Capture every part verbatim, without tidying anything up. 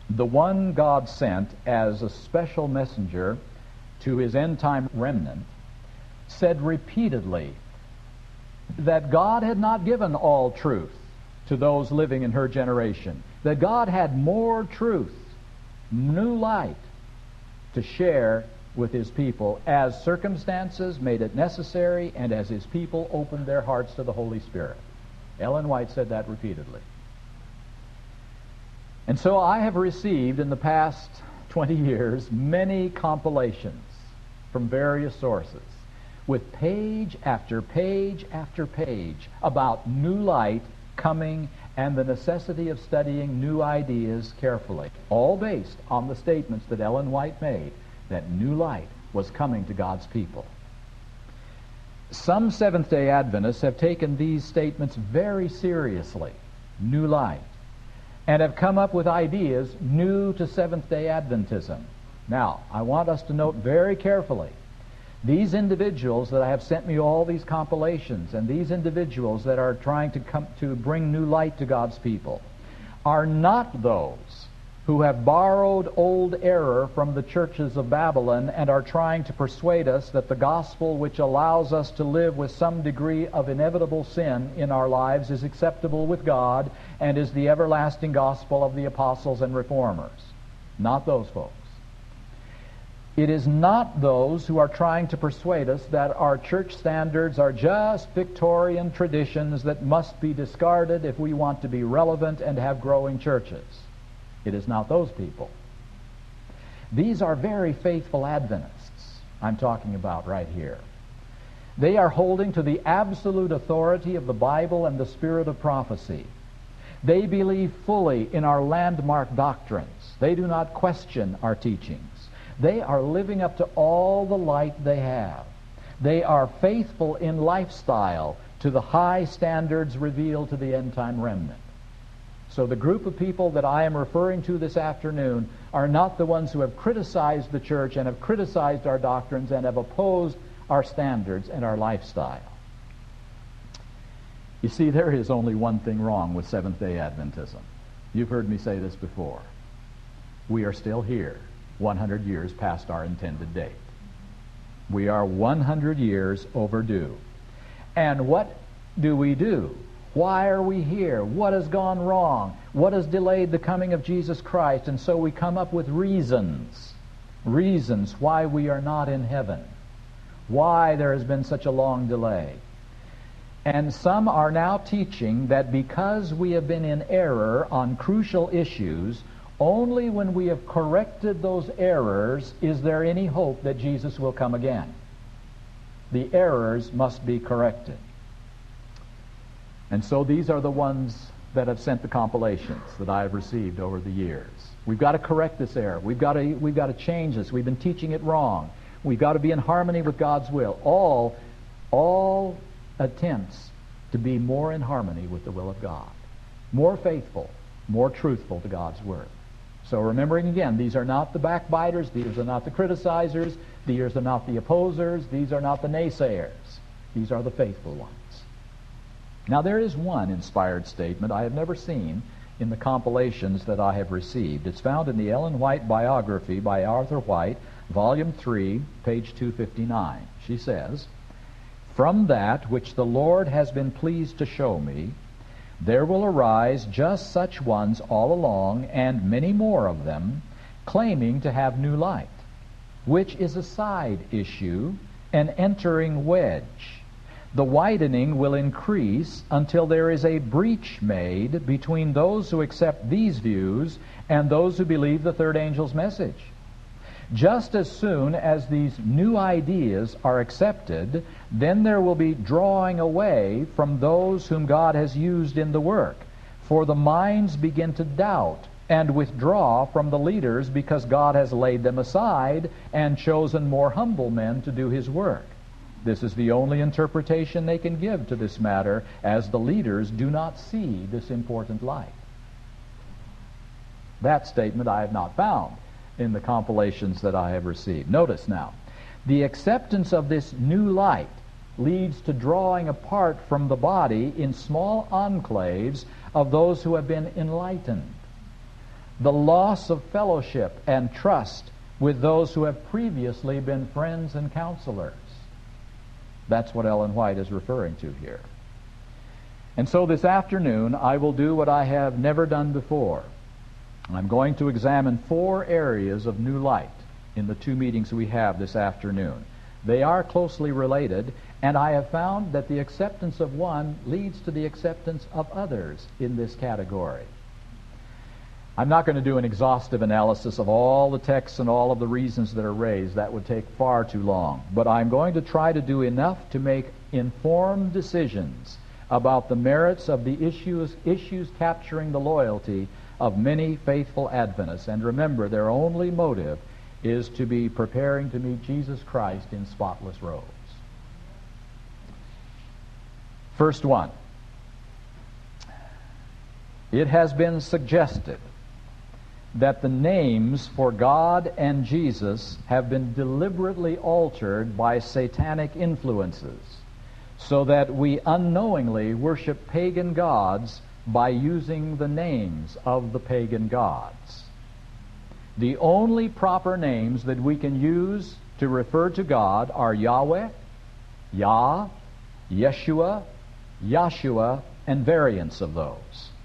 the one God sent as a special messenger to his end-time remnant, said repeatedly that God had not given all truth to those living in her generation, that God had more truth, new light, to share with his people as circumstances made it necessary and as his people opened their hearts to the Holy Spirit. Ellen White said that repeatedly. And so I have received in the past twenty years many compilations from various sources with page after page after page about new light coming and the necessity of studying new ideas carefully, all based on the statements that Ellen White made that new light was coming to God's people. Some Seventh-day Adventists have taken these statements very seriously, new light, and have come up with ideas new to Seventh-day Adventism. Now, I want us to note very carefully, these individuals that have sent me all these compilations and these individuals that are trying to come to bring new light to God's people are not those who have borrowed old error from the churches of Babylon and are trying to persuade us that the gospel which allows us to live with some degree of inevitable sin in our lives is acceptable with God and is the everlasting gospel of the apostles and reformers. Not those folks. It is not those who are trying to persuade us that our church standards are just Victorian traditions that must be discarded if we want to be relevant and have growing churches. It is not those people. These are very faithful Adventists I'm talking about right here. They are holding to the absolute authority of the Bible and the spirit of prophecy. They believe fully in our landmark doctrines. They do not question our teachings. They are living up to all the light they have. They are faithful in lifestyle to the high standards revealed to the end-time remnant. So the group of people that I am referring to this afternoon are not the ones who have criticized the church and have criticized our doctrines and have opposed our standards and our lifestyle. You see, there is only one thing wrong with Seventh-day Adventism. You've heard me say this before. We are still here, one hundred years past our intended date. We are one hundred years overdue. And what do we do? Why are we here? What has gone wrong? What has delayed the coming of Jesus Christ? And so we come up with reasons, reasons why we are not in heaven, why there has been such a long delay. And some are now teaching that because we have been in error on crucial issues, only when we have corrected those errors is there any hope that Jesus will come again. The errors must be corrected. And so these are the ones that have sent the compilations that I have received over the years. We've got to correct this error. We've got to, we've got to change this. We've been teaching it wrong. We've got to be in harmony with God's will. All, all attempts to be more in harmony with the will of God. More faithful, more truthful to God's Word. So remembering again, these are not the backbiters, these are not the criticizers, these are not the opposers, these are not the naysayers. These are the faithful ones. Now there is one inspired statement I have never seen in the compilations that I have received. It's found in the Ellen White biography by Arthur White, Volume three, page two fifty-nine. She says, "From that which the Lord has been pleased to show me, there will arise just such ones all along, and many more of them, claiming to have new light, which is a side issue, an entering wedge. The widening will increase until there is a breach made between those who accept these views and those who believe the third angel's message. Just as soon as these new ideas are accepted, then there will be drawing away from those whom God has used in the work, for the minds begin to doubt and withdraw from the leaders because God has laid them aside and chosen more humble men to do His work. This is the only interpretation they can give to this matter, as the leaders do not see this important light." That statement I have not found in the compilations that I have received. Notice now, the acceptance of this new light leads to drawing apart from the body in small enclaves of those who have been enlightened. the loss of fellowship and trust with those who have previously been friends and counselors. That's what Ellen White is referring to here. And so this afternoon, I will do what I have never done before. I'm going to examine four areas of new light in the two meetings we have this afternoon. They are closely related, and I have found that the acceptance of one leads to the acceptance of others in this category. I'm not going to do an exhaustive analysis of all the texts and all of the reasons that are raised. That would take far too long. But I'm going to try to do enough to make informed decisions about the merits of the issues, issues capturing the loyalty of many faithful Adventists. And remember, their only motive is to be preparing to meet Jesus Christ in spotless robes. First one. It has been suggested that the names for God and Jesus have been deliberately altered by satanic influences, so that we unknowingly worship pagan gods by using the names of the pagan gods. The only proper names that we can use to refer to God are Yahweh, Yah, Yeshua, Yahshua, and variants of those.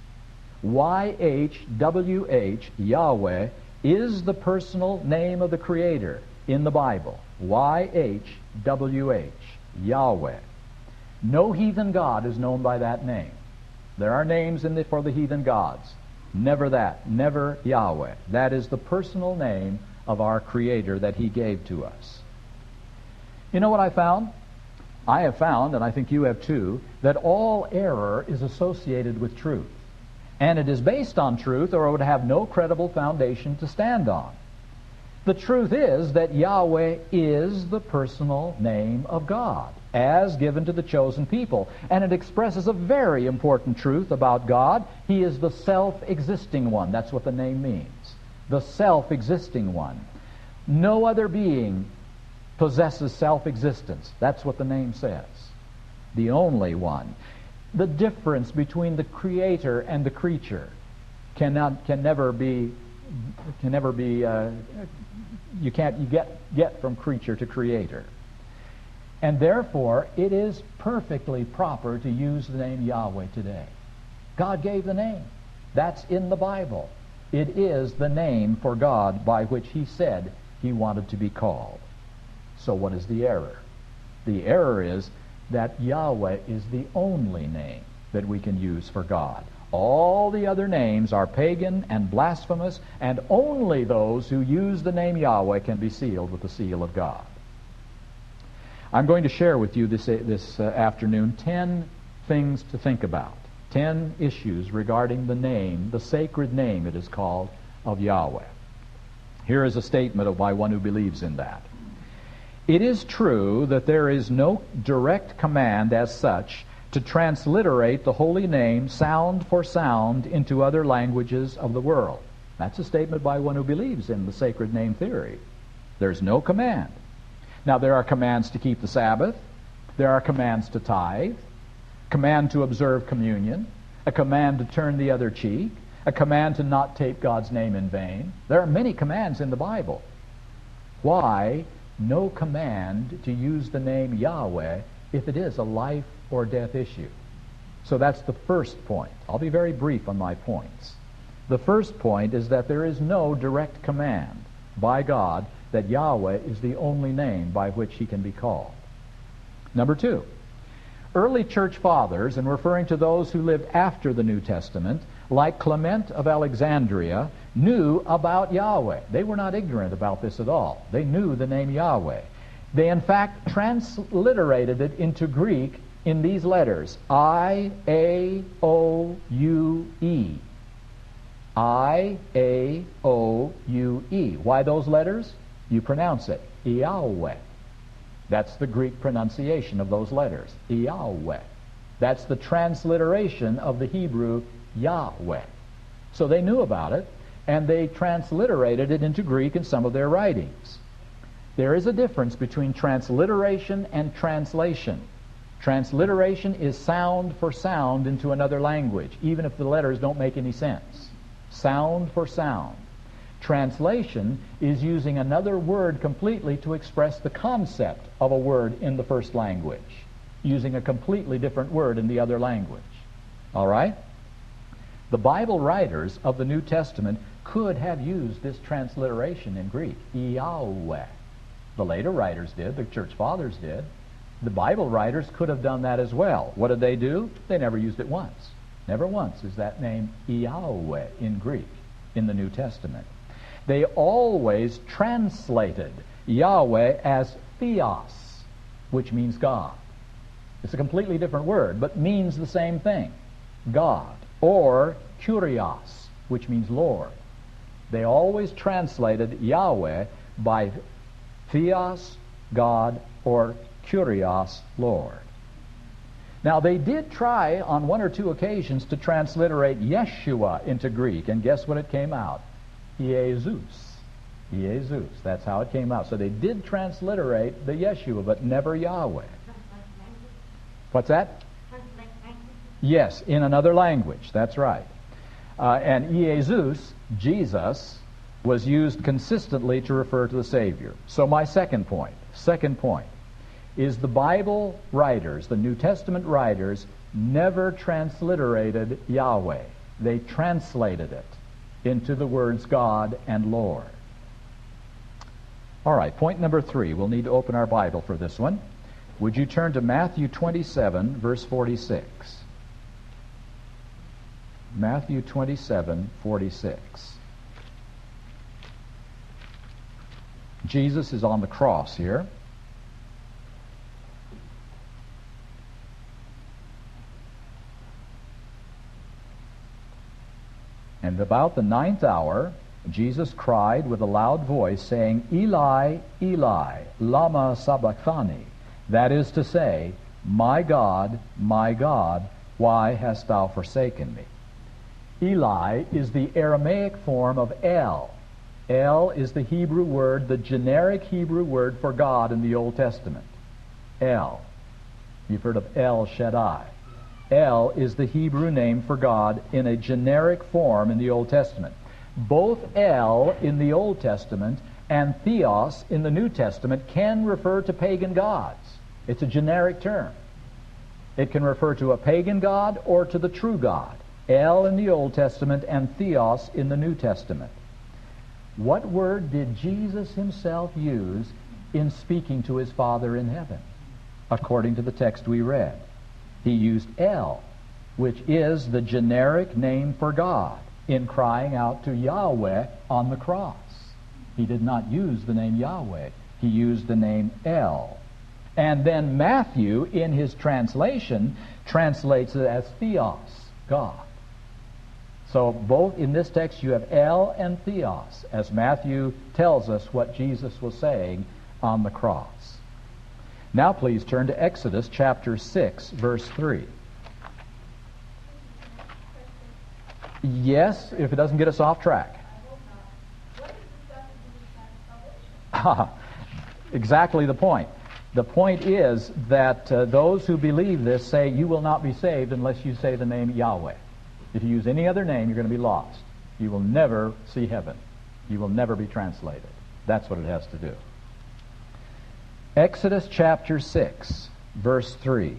Y H W H, Yahweh, is the personal name of the Creator in the Bible. Y H W H, Yahweh. No heathen god is known by that name. There are names in the, for the heathen gods. Never that. Never Yahweh. That is the personal name of our Creator that He gave to us. You know what I found? I have found, and I think you have too, that all error is associated with truth. And it is based on truth, or it would have no credible foundation to stand on. The truth is that Yahweh is the personal name of God, as given to the chosen people. And it expresses a very important truth about God. He is the self-existing one. That's what the name means. The self-existing one. No other being possesses self-existence. That's what the name says. The only one. The difference between the Creator and the creature cannot, can never be, can never be. Uh, you can't. You get get from creature to Creator, and therefore it is perfectly proper to use the name Yahweh today. God gave the name. That's in the Bible. It is the name for God by which He said He wanted to be called. So what is the error? The error is that Yahweh is the only name that we can use for God. All the other names are pagan and blasphemous, and only those who use the name Yahweh can be sealed with the seal of God. I'm going to share with you this, this uh, afternoon ten things to think about, ten issues regarding the name, the sacred name it is called, of Yahweh. Here is a statement by one who believes in that. It is true that there is no direct command as such to transliterate the holy name sound for sound into other languages of the world. That's a statement by one who believes in the sacred name theory. There's no command. Now, there are commands to keep the Sabbath. There are commands to tithe, command to observe communion, a command to turn the other cheek, a command to not take God's name in vain. There are many commands in the Bible. Why no command to use the name Yahweh if it is a life or death issue? So that's the first point. I'll be very brief on my points. The first point is that there is no direct command by God that Yahweh is the only name by which He can be called. Number two, early church fathers, and referring to those who lived after the New Testament, like Clement of Alexandria, knew about Yahweh. They were not ignorant about this at all. They knew the name Yahweh. They, in fact, transliterated it into Greek in these letters, I A O U E. I A O U E. Why those letters? You pronounce it, Yahweh. That's the Greek pronunciation of those letters, Yahweh. That's the transliteration of the Hebrew Yahweh. So they knew about it, and they transliterated it into Greek in some of their writings. There is a difference between transliteration and translation. Transliteration is sound for sound into another language, even if the letters don't make any sense. sound for sound. Translation is using another word completely to express the concept of a word in the first language, using a completely different word in the other language. All right? The Bible writers of the New Testament could have used this transliteration in Greek, Yahweh. The later writers did, the church fathers did. The Bible writers could have done that as well. What did they do? They never used it once. Never once is that name Yahweh in Greek in the New Testament. They always translated Yahweh as Theos, which means God. It's a completely different word, but means the same thing, God. Or Kyrios, which means Lord. They always translated Yahweh by Theos, God, or Kyrios, Lord. Now, they did try on one or two occasions to transliterate Yeshua into Greek, and guess what it came out? Jesus. Jesus. That's how it came out. So they did transliterate the Yeshua, but never Yahweh. What's that? Yes, in another language. That's right. Uh, and Jesus, Jesus, was used consistently to refer to the Savior. So my second point, second point, is the Bible writers, the New Testament writers, never transliterated Yahweh. They translated it into the words God and Lord. All right, point number three. We'll need to open our Bible for this one. Would you turn to Matthew twenty-seven, verse forty-six? Matthew twenty-seven, forty-six. Jesus is on the cross here. And about the ninth hour, Jesus cried with a loud voice, saying, Eli, Eli, lama sabachthani. That is to say, My God, my God, why hast thou forsaken me? Eli is the Aramaic form of El. El is the Hebrew word, the generic Hebrew word for God in the Old Testament. El. You've heard of El Shaddai. El is the Hebrew name for God in a generic form in the Old Testament. Both El in the Old Testament and Theos in the New Testament can refer to pagan gods. It's a generic term. It can refer to a pagan god or to the true God. El in the Old Testament and Theos in the New Testament. What word did Jesus himself use in speaking to his Father in heaven? According to the text we read, he used El, which is the generic name for God, in crying out to Yahweh on the cross. He did not use the name Yahweh. He used the name El. And then Matthew, in his translation, translates it as Theos, God. So both in this text you have El and Theos, as Matthew tells us what Jesus was saying on the cross. Now please turn to Exodus chapter six, verse three. Yes, if it doesn't get us off track. Ah, exactly the point. The point is that uh, those who believe this say you will not be saved unless you say the name Yahweh. If you use any other name, you're going to be lost. You will never see heaven. You will never be translated. That's what it has to do. Exodus chapter six, verse three.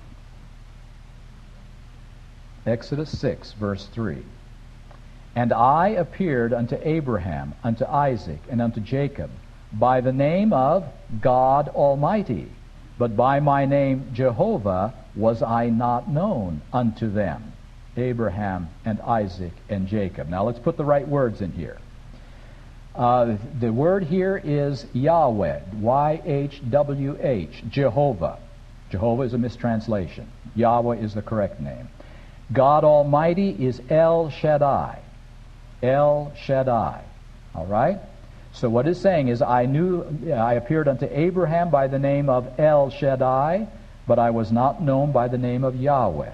Exodus six, verse three. And I appeared unto Abraham, unto Isaac, and unto Jacob, by the name of God Almighty, but by my name Jehovah was I not known unto them. Abraham and Isaac and Jacob. Now let's put the right words in here. Uh, the word here is Yahweh, Y H W H, Jehovah. Jehovah is a mistranslation. Yahweh is the correct name. God Almighty is El Shaddai. El Shaddai. All right? So what it's saying is, I knew, I appeared unto Abraham by the name of El Shaddai, but I was not known by the name of Yahweh.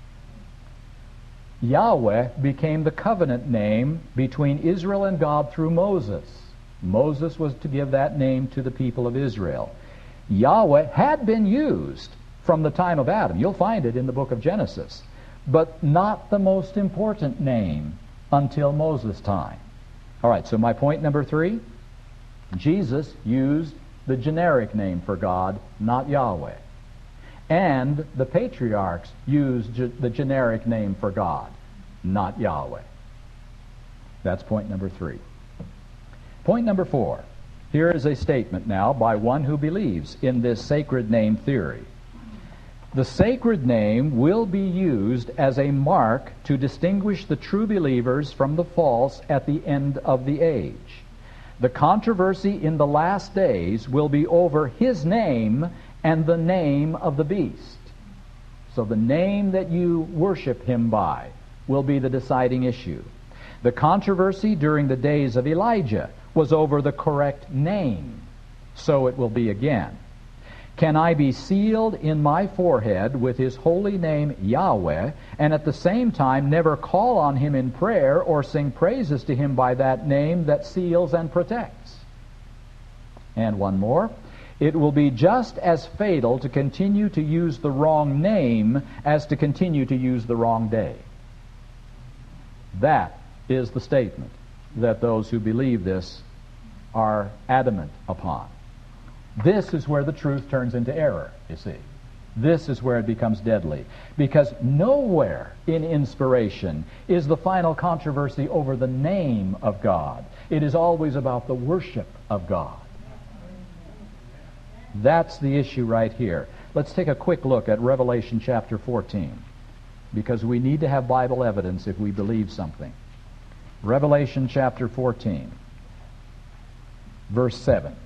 Yahweh became the covenant name between Israel and God through Moses. Moses was to give that name to the people of Israel. Yahweh had been used from the time of Adam. You'll find it in the book of Genesis. But not the most important name until Moses' time. All right, so my point number three, Jesus used the generic name for God, not Yahweh. And the patriarchs used ge- the generic name for God, not Yahweh. That's point number three. Point number four. Here is a statement now by one who believes in this sacred name theory. The sacred name will be used as a mark to distinguish the true believers from the false at the end of the age. The controversy in the last days will be over his name and the name of the beast. So the name that you worship him by will be the deciding issue. The controversy during the days of Elijah was over the correct name. So it will be again. Can I be sealed in my forehead with his holy name Yahweh, and at the same time never call on him in prayer or sing praises to him by that name that seals and protects? And one more. It will be just as fatal to continue to use the wrong name as to continue to use the wrong day. That is the statement that those who believe this are adamant upon. This is where the truth turns into error, you see. This is where it becomes deadly. Because nowhere in inspiration is the final controversy over the name of God. It is always about the worship of God. That's the issue right here. Let's take a quick look at Revelation chapter fourteen, because we need to have Bible evidence if we believe something. Revelation chapter fourteen, verse seven.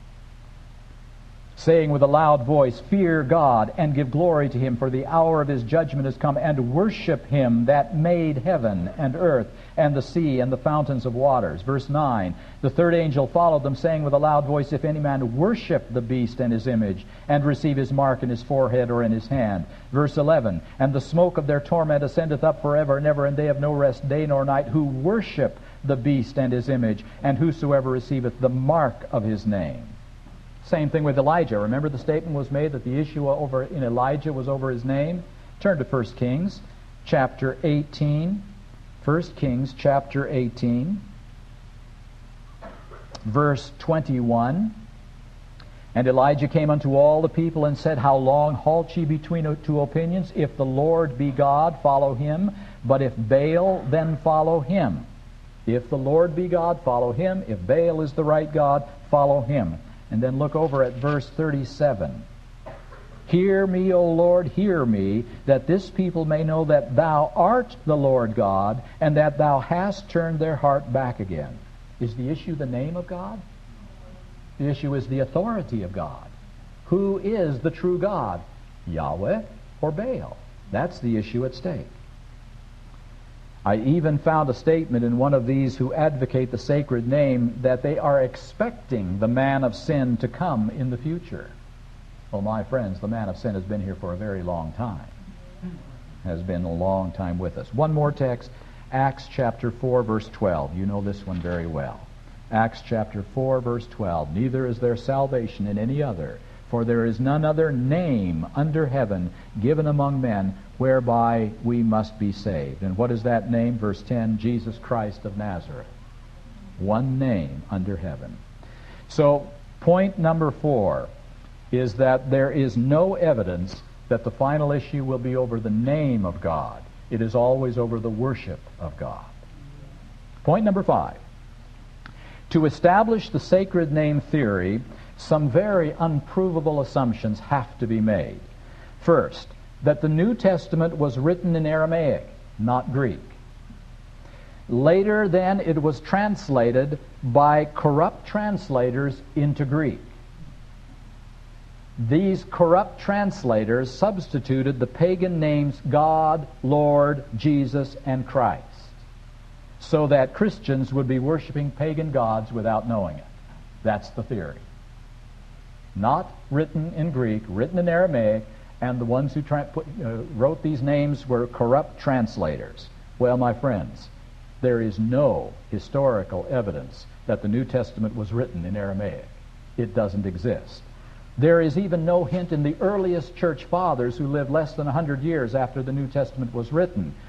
Saying with a loud voice, fear God and give glory to him, for the hour of his judgment has come, and worship him that made heaven and earth and the sea and the fountains of waters. Verse nine, the third angel followed them, saying with a loud voice, if any man worship the beast and his image, and receive his mark in his forehead or in his hand. Verse eleven, and the smoke of their torment ascendeth up forever and ever, and they have no rest day nor night, who worship the beast and his image, and whosoever receiveth the mark of his name. Same thing with Elijah. Remember the statement was made that the issue over in Elijah was over his name? Turn to First Kings chapter eighteen. First Kings chapter eighteen, verse twenty-one. And Elijah came unto all the people and said, how long halt ye between two opinions? If the Lord be God, follow him. But if Baal, then follow him. If the Lord be God, follow him. If Baal is the right God, follow him. And then look over at verse thirty-seven. Hear me, O Lord, hear me, that this people may know that thou art the Lord God, and that thou hast turned their heart back again. Is the issue the name of God? The issue is the authority of God. Who is the true God? Yahweh or Baal? That's the issue at stake. I even found a statement in one of these who advocate the sacred name that they are expecting the man of sin to come in the future. Well, my friends, the man of sin has been here for a very long time. Has been a long time with us. One more text, Acts chapter four, verse twelve. You know this one very well. Acts chapter four, verse twelve. Neither is there salvation in any other, for there is none other name under heaven given among men whereby we must be saved. And what is that name? Verse ten, Jesus Christ of Nazareth. One name under heaven. So, point number four is that there is no evidence that the final issue will be over the name of God. It is always over the worship of God. Point number five. To establish the sacred name theory, some very unprovable assumptions have to be made. First, that the New Testament was written in Aramaic, not Greek. Later, then, it was translated by corrupt translators into Greek. These corrupt translators substituted the pagan names God, Lord, Jesus, and Christ, so that Christians would be worshiping pagan gods without knowing it. That's the theory. Not written in Greek, written in Aramaic, and the ones who tra- put, uh, wrote these names were corrupt translators. Well, my friends, there is no historical evidence that the New Testament was written in Aramaic. It doesn't exist. There is even no hint in the earliest church fathers who lived less than one hundred years after the New Testament was written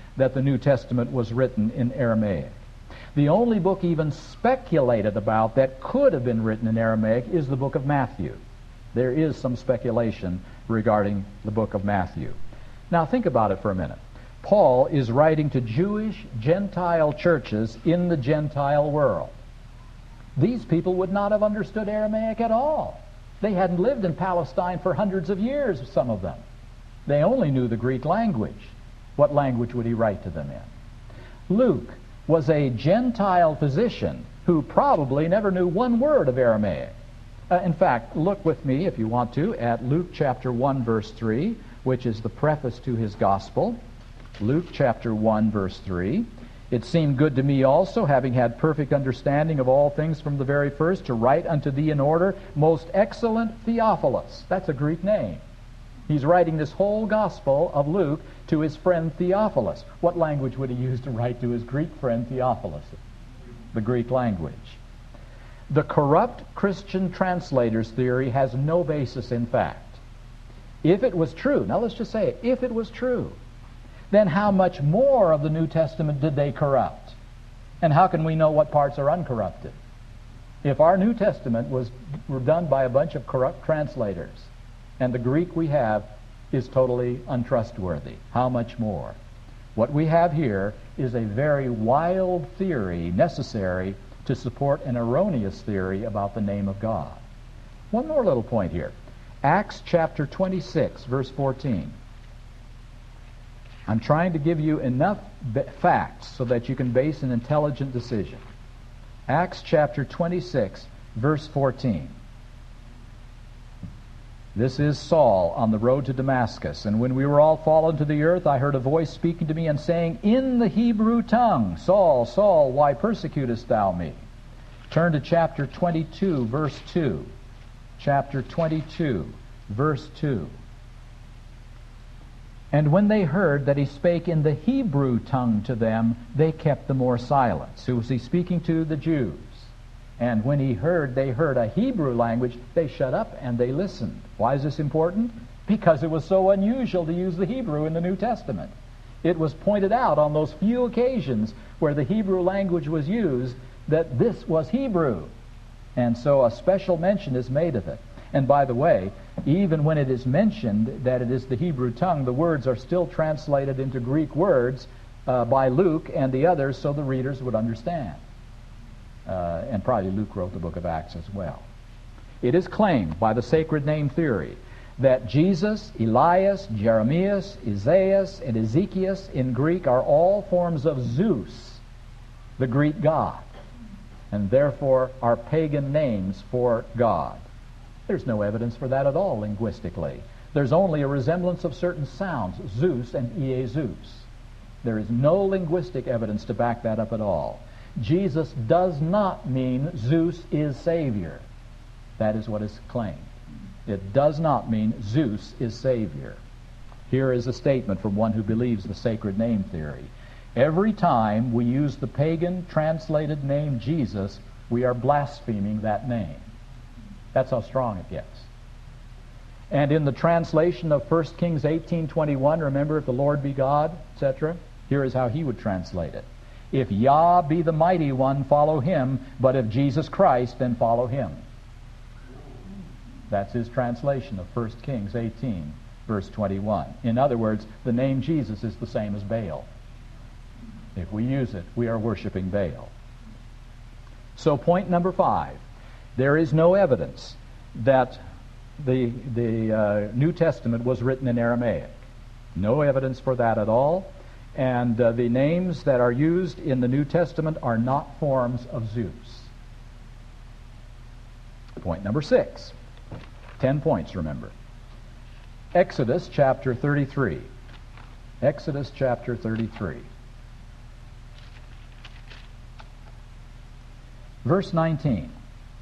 that the New Testament was written in Aramaic. The only book even speculated about that could have been written in Aramaic is the book of Matthew. There is some speculation regarding the book of Matthew. Now think about it for a minute. Paul is writing to Jewish Gentile churches in the Gentile world. These people would not have understood Aramaic at all. They hadn't lived in Palestine for hundreds of years, some of them. They only knew the Greek language. What language would he write to them in? Luke was a Gentile physician who probably never knew one word of Aramaic. Uh, in fact, look with me, if you want to, at Luke chapter one, verse three, which is the preface to his gospel. Luke chapter one, verse three. It seemed good to me also, having had perfect understanding of all things from the very first, to write unto thee in order, most excellent Theophilus. That's a Greek name. He's writing this whole gospel of Luke to his friend Theophilus. What language would he use to write to his Greek friend Theophilus? The Greek language. The corrupt Christian translators theory has no basis in fact. If it was true, now let's just say it, if it was true, then how much more of the New Testament did they corrupt? And how can we know what parts are uncorrupted? If our New Testament was were done by a bunch of corrupt translators, and the Greek we have is totally untrustworthy, how much more? What we have here is a very wild theory necessary to support an erroneous theory about the name of God. One more little point here. Acts chapter twenty-six, verse fourteen. I'm trying to give you enough b- facts so that you can base an intelligent decision. Acts chapter twenty-six, verse fourteen. This is Saul on the road to Damascus. And when we were all fallen to the earth, I heard a voice speaking to me and saying, in the Hebrew tongue, Saul, Saul, why persecutest thou me? Turn to chapter twenty-two, verse two. Chapter twenty-two, verse two. And when they heard that he spake in the Hebrew tongue to them, they kept the more silence. Who was he speaking to? The Jews. And when he heard, they heard a Hebrew language, they shut up and they listened. Why is this important? Because it was so unusual to use the Hebrew in the New Testament. It was pointed out on those few occasions where the Hebrew language was used that this was Hebrew. And so a special mention is made of it. And by the way, even when it is mentioned that it is the Hebrew tongue, the words are still translated into Greek words uh, by Luke and the others so the readers would understand. Uh, and probably Luke wrote the book of Acts as well. It is claimed by the sacred name theory that Jesus, Elias, Jeremias, Isaiah, and Ezekiel in Greek are all forms of Zeus, the Greek god, and therefore are pagan names for God. There's no evidence for that at all linguistically. There's only a resemblance of certain sounds, Zeus and Iezus. There is no linguistic evidence to back that up at all. Jesus does not mean Zeus is Savior. That is what is claimed. It does not mean Zeus is Savior. Here is a statement from one who believes the sacred name theory. Every time we use the pagan translated name Jesus, we are blaspheming that name. That's how strong it gets. And in the translation of First Kings eighteen twenty-one, remember, if the Lord be God, et cetera, here is how he would translate it. If Yah be the mighty one, follow him, but if Jesus Christ, then follow him. That's his translation of First Kings eighteen, verse twenty-one. In other words, the name Jesus is the same as Baal. If we use it, we are worshiping Baal. So point number five, there is no evidence that the, the uh, New Testament was written in Aramaic. No evidence for that at all. And uh, the names that are used in the New Testament are not forms of Zeus. Point number six. Ten points, remember. Exodus chapter thirty-three. Exodus chapter thirty-three. Verse nineteen.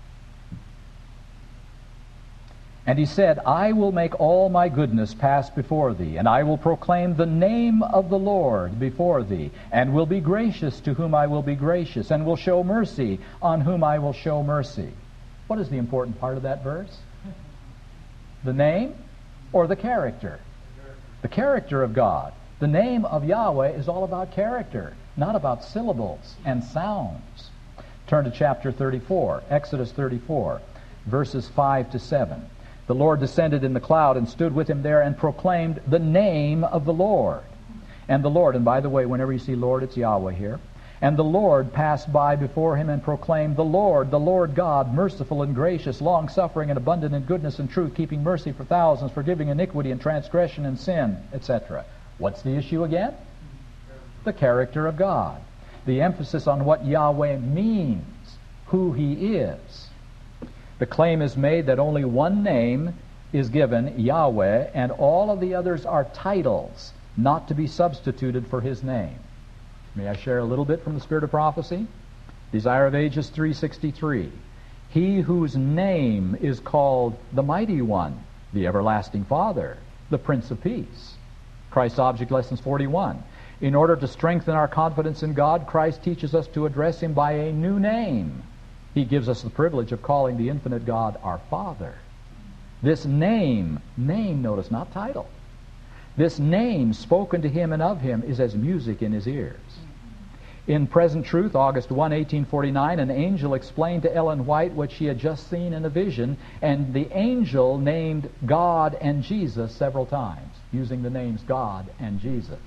And he said, I will make all my goodness pass before thee, and I will proclaim the name of the Lord before thee, and will be gracious to whom I will be gracious, and will show mercy on whom I will show mercy. What is the important part of that verse? The name or the character? The character of God. The name of Yahweh is all about character, not about syllables and sounds. Turn to chapter thirty-four, Exodus thirty-four, verses five to seven. The Lord descended in the cloud and stood with him there and proclaimed the name of the Lord. And the Lord, and by the way, whenever you see Lord, it's Yahweh here. And the Lord passed by before him and proclaimed, the Lord, the Lord God, merciful and gracious, long-suffering and abundant in goodness and truth, keeping mercy for thousands, forgiving iniquity and transgression and sin, et cetera. What's the issue again? The character of God. The emphasis on what Yahweh means, who He is. The claim is made that only one name is given, Yahweh, and all of the others are titles, not to be substituted for His name. May I share a little bit from the Spirit of Prophecy? Desire of Ages three sixty-three. He whose name is called the Mighty One, the Everlasting Father, the Prince of Peace. Christ's Object Lessons forty-one. In order to strengthen our confidence in God, Christ teaches us to address Him by a new name. He gives us the privilege of calling the infinite God our Father. This name, name, notice, not title. This name spoken to Him and of Him is as music in His ears. In Present Truth, August first, eighteen forty-nine, an angel explained to Ellen White what she had just seen in a vision, and the angel named God and Jesus several times, using the names God and Jesus.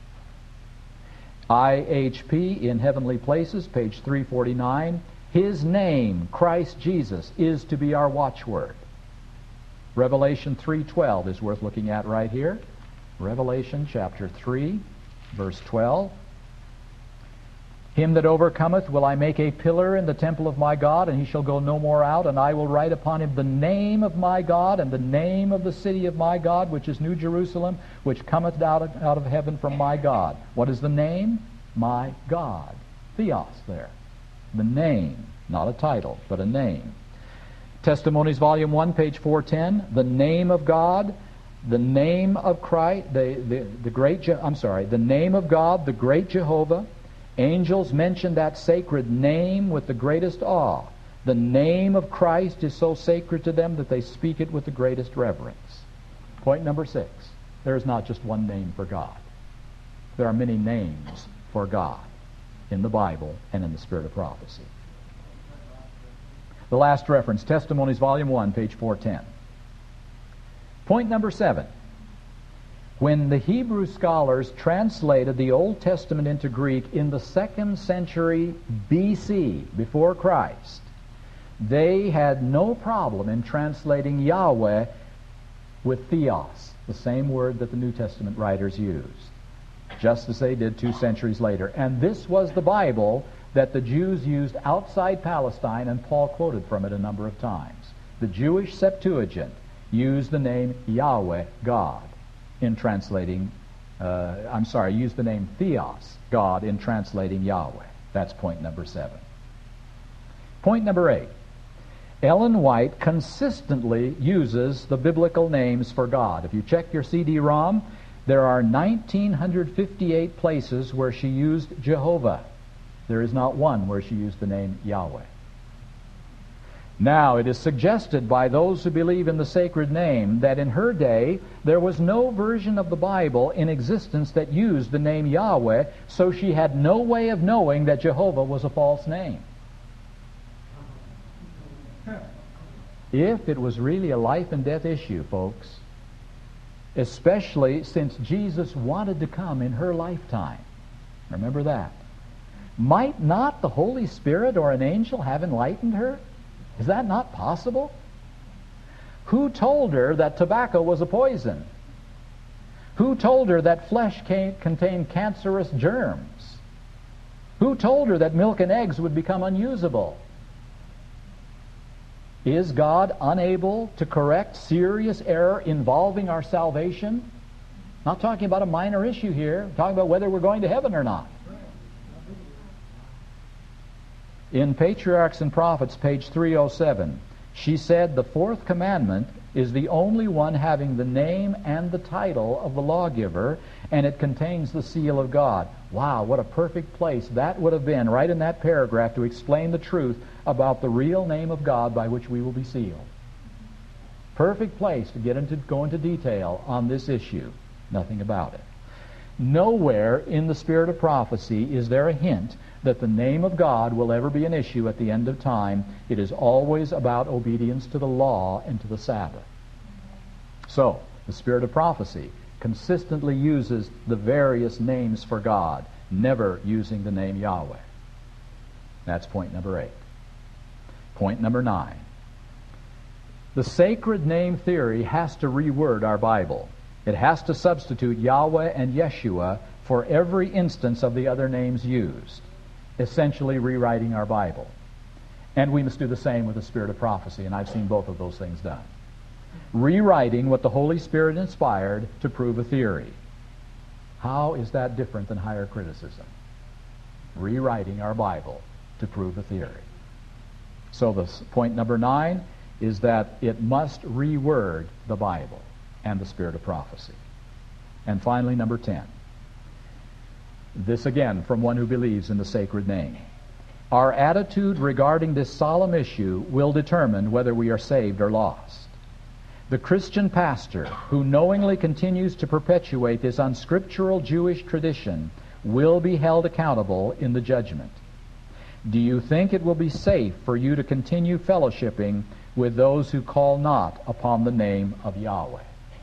I H P in Heavenly Places, page three forty-nine, His name, Christ Jesus, is to be our watchword. Revelation three twelve is worth looking at right here. Revelation chapter three, verse twelve. Him that overcometh will I make a pillar in the temple of my God, and he shall go no more out, and I will write upon him the name of my God, and the name of the city of my God, which is New Jerusalem, which cometh out of, out of heaven from my God. What is the name? My God. Theos there. The name, not a title, but a name. Testimonies, volume one, page four ten. The name of God, the name of Christ, the, the, the great, Je- I'm sorry, the name of God, the great Jehovah. Angels mention that sacred name with the greatest awe. The name of Christ is so sacred to them that they speak it with the greatest reverence. Point number six. There is not just one name for God. There are many names for God in the Bible and in the Spirit of Prophecy. The last reference, Testimonies, volume one, page four ten. Point number seven. When the Hebrew scholars translated the Old Testament into Greek in the second century B C, before Christ, they had no problem in translating Yahweh with Theos, the same word that the New Testament writers used, just as they did two centuries later. And this was the Bible that the Jews used outside Palestine, and Paul quoted from it a number of times. The Jewish Septuagint used the name Yahweh, God, in translating, uh, I'm sorry, use the name Theos, God, in translating Yahweh. That's point number seven. Point number eight. Ellen White consistently uses the biblical names for God. If you check your C D ROM, there are one thousand nine hundred fifty-eight places where she used Jehovah. There is not one where she used the name Yahweh. Now, it is suggested by those who believe in the sacred name that in her day there was no version of the Bible in existence that used the name Yahweh, so she had no way of knowing that Jehovah was a false name. If it was really a life and death issue, folks, especially since Jesus wanted to come in her lifetime, remember that, might not the Holy Spirit or an angel have enlightened her? Is that not possible? Who told her that tobacco was a poison? Who told her that flesh contained cancerous germs? Who told her that milk and eggs would become unusable? Is God unable to correct serious error involving our salvation? Not talking about a minor issue here. I'm talking about whether we're going to heaven or not. In Patriarchs and Prophets, page three oh seven, she said the fourth commandment is the only one having the name and the title of the lawgiver, and it contains the seal of God. Wow, what a perfect place that would have been, right in that paragraph, to explain the truth about the real name of God by which we will be sealed. Perfect place to get into go into detail on this issue. Nothing about it. Nowhere in the spirit of prophecy is there a hint that the name of God will ever be an issue at the end of time. It is always about obedience to the law and to the Sabbath. So, the spirit of prophecy consistently uses the various names for God, never using the name Yahweh. That's point number eight. Point number nine. The sacred name theory has to reword our Bible. It has to substitute Yahweh and Yeshua for every instance of the other names used, essentially rewriting our Bible. And we must do the same with the spirit of prophecy, and I've seen both of those things done. Rewriting what the Holy Spirit inspired to prove a theory. How is that different than higher criticism? Rewriting our Bible to prove a theory. So the point number nine is that it must reword the Bible and the spirit of prophecy. And finally, number ten. This again from one who believes in the sacred name. Our attitude regarding this solemn issue will determine whether we are saved or lost. The Christian pastor who knowingly continues to perpetuate this unscriptural Jewish tradition will be held accountable in the judgment. Do you think it will be safe for you to continue fellowshipping with those who call not upon the name of Yahweh?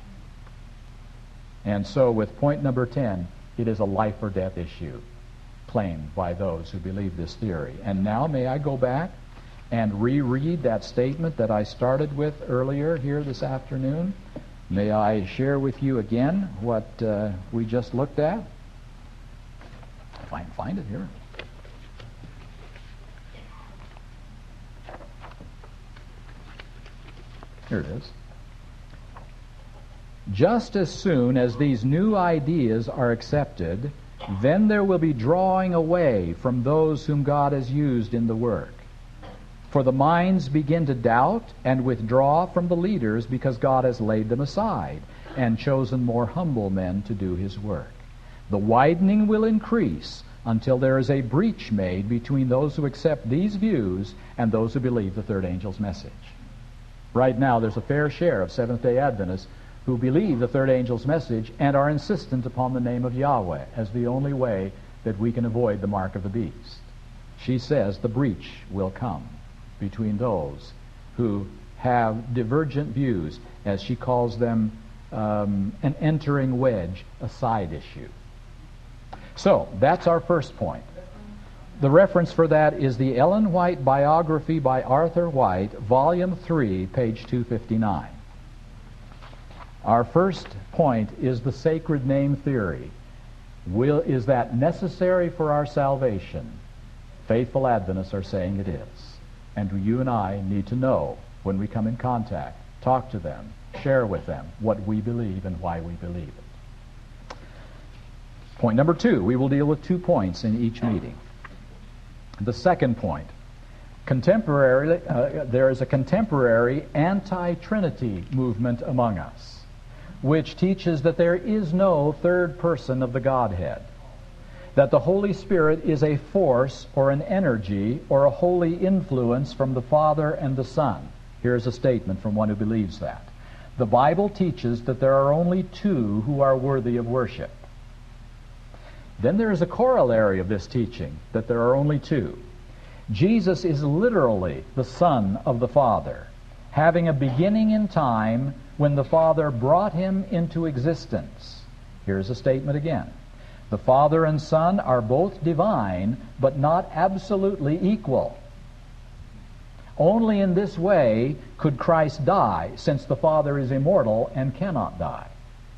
And so with point number ten, it is a life or death issue claimed by those who believe this theory. And now may I go back and reread that statement that I started with earlier here this afternoon? May I share with you again what uh, we just looked at? If I can find it here. Here it is. Just as soon as these new ideas are accepted, then there will be drawing away from those whom God has used in the work. For the minds begin to doubt and withdraw from the leaders because God has laid them aside and chosen more humble men to do His work. The widening will increase until there is a breach made between those who accept these views and those who believe the third angel's message. Right now, there's a fair share of Seventh-day Adventists who believe the third angel's message and are insistent upon the name of Yahweh as the only way that we can avoid the mark of the beast. She says the breach will come between those who have divergent views, as she calls them, um, an entering wedge, a side issue. So, that's our first point. The reference for that is the Ellen White biography by Arthur White, Volume three, page two fifty-nine. Our first point is the sacred name theory. Will, is that necessary for our salvation? Faithful Adventists are saying it is. And you and I need to know when we come in contact, talk to them, share with them what we believe and why we believe it. Point number two, we will deal with two points in each meeting. The second point, contemporary, uh, there is a contemporary anti-Trinity movement among us, which teaches that there is no third person of the Godhead, that the Holy Spirit is a force or an energy or a holy influence from the Father and the Son. Here's a statement from one who believes that. The Bible teaches that there are only two who are worthy of worship. Then there is a corollary of this teaching, that there are only two. Jesus is literally the Son of the Father, having a beginning in time when the Father brought him into existence. Here's a statement again. The Father and Son are both divine, but not absolutely equal. Only in this way could Christ die, since the Father is immortal and cannot die.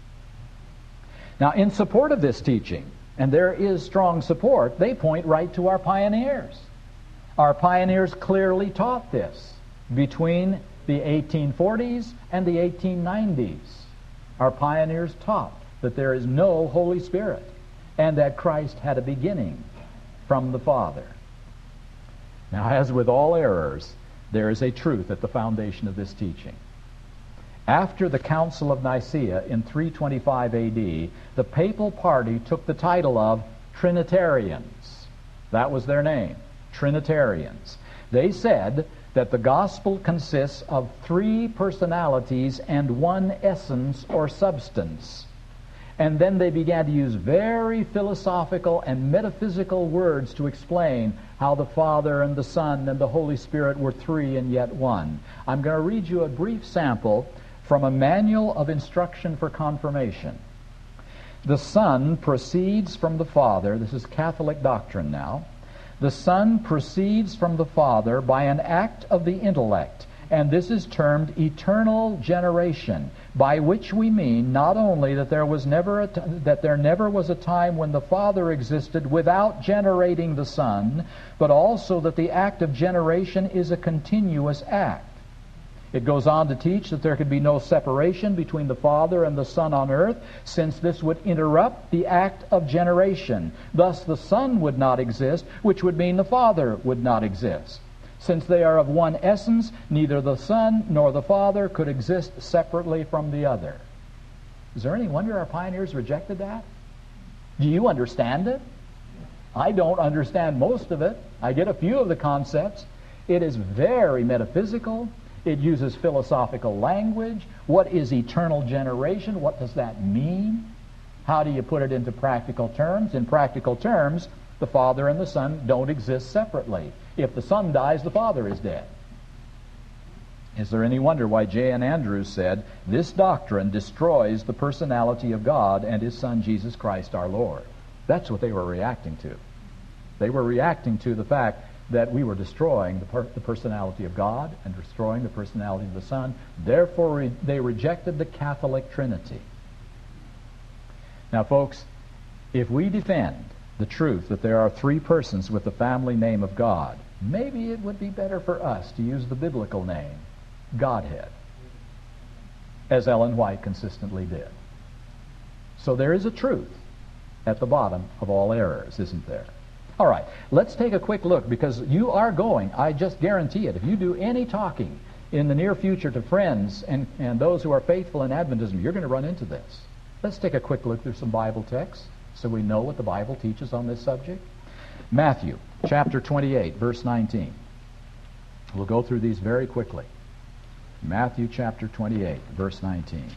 Now, in support of this teaching, and there is strong support, they point right to our pioneers. Our pioneers clearly taught this between the eighteen forties and the eighteen nineties. Our pioneers taught that there is no Holy Spirit and that Christ had a beginning from the Father. Now, as with all errors, there is a truth at the foundation of this teaching. After the Council of Nicaea in three twenty-five A D, the papal party took the title of Trinitarians. That was their name, Trinitarians. They said that the gospel consists of three personalities and one essence or substance. And then they began to use very philosophical and metaphysical words to explain how the Father and the Son and the Holy Spirit were three and yet one. I'm going to read you a brief sample from a manual of instruction for confirmation. The Son proceeds from the Father. This is Catholic doctrine now. The Son proceeds from the Father by an act of the intellect, and this is termed eternal generation, by which we mean not only that there was never a t- that there never was a time when the Father existed without generating the Son, but also that the act of generation is a continuous act. It goes on to teach that there could be no separation between the Father and the Son on earth, since this would interrupt the act of generation. Thus the Son would not exist, which would mean the Father would not exist. Since they are of one essence, neither the Son nor the Father could exist separately from the other. Is there any wonder our pioneers rejected that? Do you understand it? I don't understand most of it. I get a few of the concepts. It is very metaphysical. It uses philosophical language. What is eternal generation? What does that mean? How do you put it into practical terms? In practical terms, the Father and the Son don't exist separately. If the Son dies, the Father is dead. Is there any wonder why J N Andrews said, "This doctrine destroys the personality of God and His Son, Jesus Christ our Lord"? That's what they were reacting to. They were reacting to the fact that we were destroying the, per- the personality of God and destroying the personality of the Son. Therefore, re- they rejected the Catholic Trinity. Now, folks, if we defend the truth that there are three persons with the family name of God, maybe it would be better for us to use the biblical name, Godhead, as Ellen White consistently did. So there is a truth at the bottom of all errors, isn't there? All right, let's take a quick look, because you are going, I just guarantee it, if you do any talking in the near future to friends and, and those who are faithful in Adventism, you're going to run into this. Let's take a quick look through some Bible texts so we know what the Bible teaches on this subject. Matthew chapter twenty-eight, verse nineteen. We'll go through these very quickly. Matthew chapter twenty-eight, verse nineteen.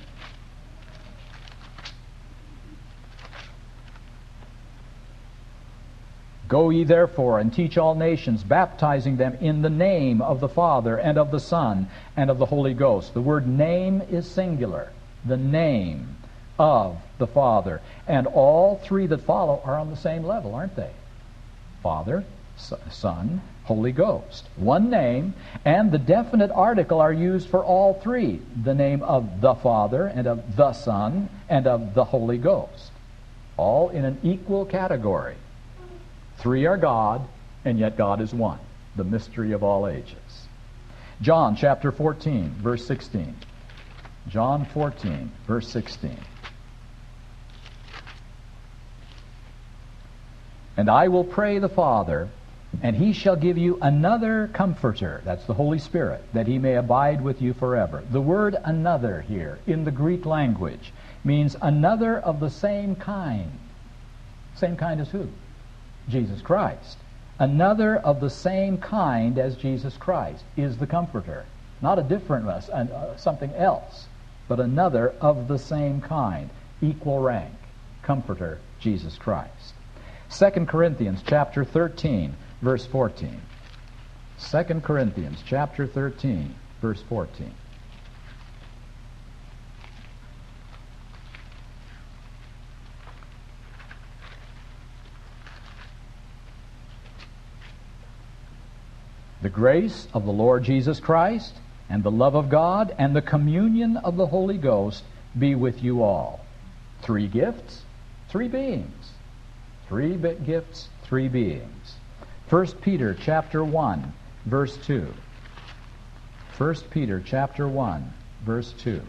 Go ye therefore and teach all nations, baptizing them in the name of the Father and of the Son and of the Holy Ghost. The word name is singular. The name of the Father. And all three that follow are on the same level, aren't they? Father, Son, Holy Ghost. One name, and the definite article are used for all three. The name of the Father and of the Son and of the Holy Ghost. All in an equal category. Three are God, and yet God is one. The mystery of all ages. John chapter fourteen, verse sixteen. John fourteen, verse sixteen. And I will pray the Father, and He shall give you another Comforter, that's the Holy Spirit, that He may abide with you forever. The word another here, in the Greek language, means another of the same kind. Same kind as who? Jesus Christ. Another of the same kind as Jesus Christ is the Comforter. Not a different, uh, uh, something else, but another of the same kind. Equal rank. Comforter, Jesus Christ. Second Corinthians chapter thirteen, verse fourteen. Second Corinthians chapter thirteen, verse fourteen. The grace of the Lord Jesus Christ and the love of God and the communion of the Holy Ghost be with you all. Three gifts, three beings. Three gifts, three beings. First Peter chapter one, verse two. First Peter chapter one, verse two.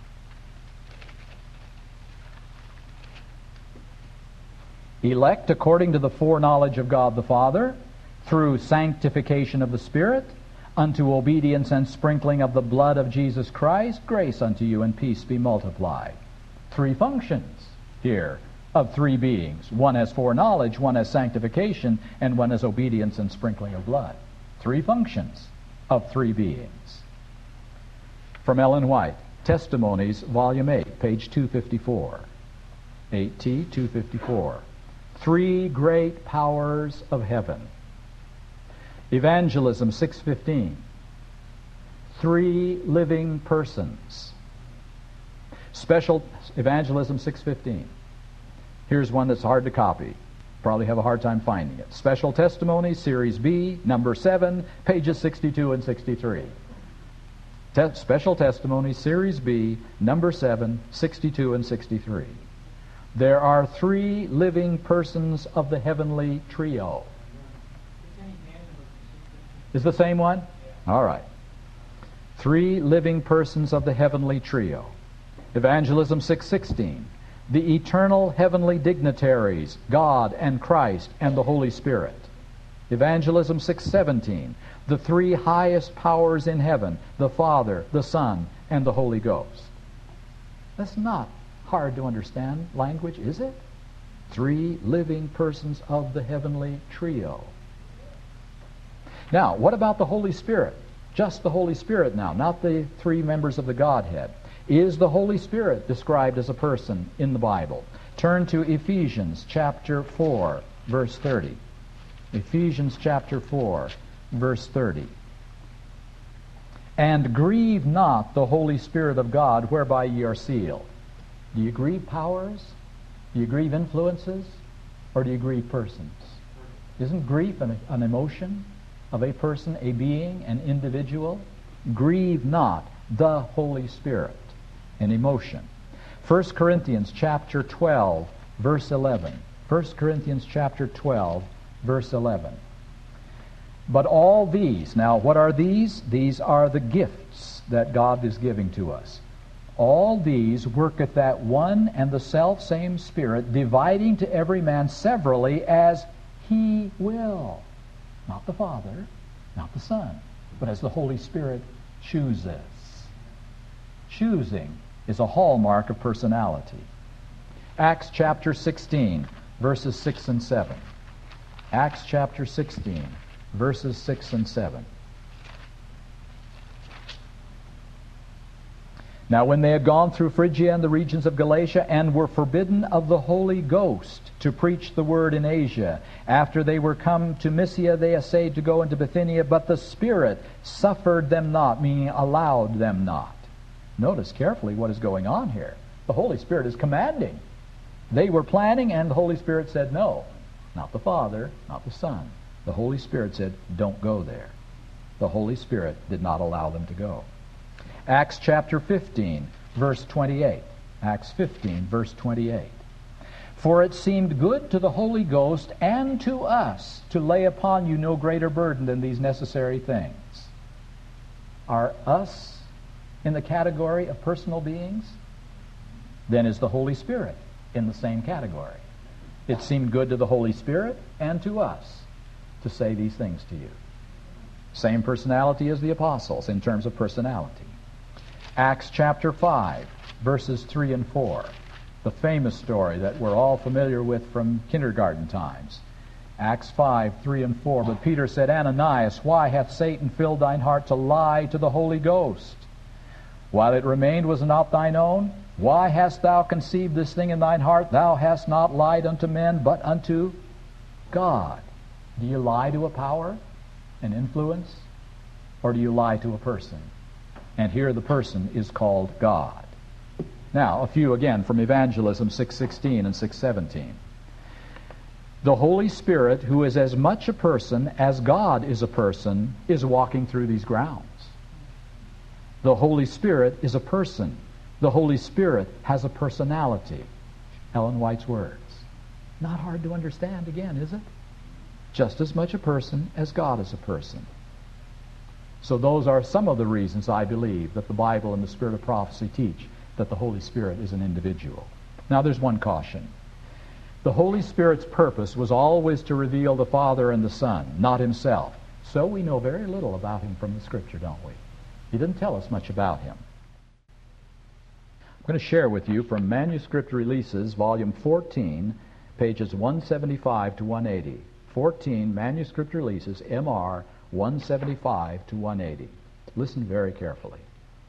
Elect according to the foreknowledge of God the Father, through sanctification of the Spirit, unto obedience and sprinkling of the blood of Jesus Christ, grace unto you and peace be multiplied. Three functions here of three beings. One has foreknowledge, one has sanctification, and one has obedience and sprinkling of blood. Three functions of three beings. From Ellen White, Testimonies, Volume eight, page two fifty-four. eight T two fifty-four. Three great powers of heaven. Evangelism six fifteen. Three living persons. Special Evangelism six fifteen. Here's one that's hard to copy. Probably have a hard time finding it. Special Testimony, Series B, number seven, pages sixty-two and sixty-three. Te- Special Testimony, Series B, number seven, sixty-two and sixty-three. There are three living persons of the heavenly trio. Is the same one? All right. Three living persons of the heavenly trio. Evangelism six sixteen. The eternal heavenly dignitaries, God and Christ and the Holy Spirit. Evangelism six seventeen. The three highest powers in heaven, the Father, the Son, and the Holy Ghost. That's not hard to understand language, is it? Three living persons of the heavenly trio. Now, what about the Holy Spirit? Just the Holy Spirit now, not the three members of the Godhead. Is the Holy Spirit described as a person in the Bible? Turn to Ephesians chapter four, verse thirty. Ephesians chapter four, verse thirty. And grieve not the Holy Spirit of God, whereby ye are sealed. Do you grieve powers? Do you grieve influences? Or do you grieve persons? Isn't grief an, an emotion of a person, a being, an individual? Grieve not the Holy Spirit, an emotion. First Corinthians chapter twelve, verse eleven. First Corinthians chapter twelve, verse eleven. But all these, now what are these? These are the gifts that God is giving to us. All these worketh that one and the self same Spirit, dividing to every man severally as He will. Not the Father, not the Son, but as the Holy Spirit chooses. Choosing is a hallmark of personality. Acts chapter sixteen, verses six and seven. Acts chapter sixteen, verses six and seven. Now when they had gone through Phrygia and the regions of Galatia, and were forbidden of the Holy Ghost to preach the word in Asia, after they were come to Mysia, they essayed to go into Bithynia, but the Spirit suffered them not, meaning allowed them not. Notice carefully what is going on here. The Holy Spirit is commanding. They were planning, and the Holy Spirit said no. Not the Father, not the Son. The Holy Spirit said, don't go there. The Holy Spirit did not allow them to go. Acts chapter fifteen, verse twenty-eight. Acts fifteen, verse twenty-eight. For it seemed good to the Holy Ghost and to us to lay upon you no greater burden than these necessary things. Are us in the category of personal beings? Then is the Holy Spirit in the same category. It seemed good to the Holy Spirit and to us to say these things to you. Same personality as the apostles in terms of personality. Acts chapter five, verses three and four. The famous story that we're all familiar with from kindergarten times. Acts five, three and four. But Peter said, Ananias, why hath Satan filled thine heart to lie to the Holy Ghost? While it remained, was it not thine own? Why hast thou conceived this thing in thine heart? Thou hast not lied unto men, but unto God. Do you lie to a power, an influence? Or do you lie to a person? And here the person is called God. Now, a few again from Evangelism six sixteen and six seventeen. The Holy Spirit, who is as much a person as God is a person, is walking through these grounds. The Holy Spirit is a person. The Holy Spirit has a personality. Ellen White's words. Not hard to understand again, is it? Just as much a person as God is a person. So those are some of the reasons I believe that the Bible and the Spirit of prophecy teach that the Holy Spirit is an individual. Now there's one caution. The Holy Spirit's purpose was always to reveal the Father and the Son, not Himself. So we know very little about Him from the Scripture, don't we? He didn't tell us much about Him. I'm going to share with you from Manuscript Releases, Volume fourteen, pages one seventy-five to one eighty. fourteen Manuscript Releases, M R one seventy-five to one eighty. Listen very carefully.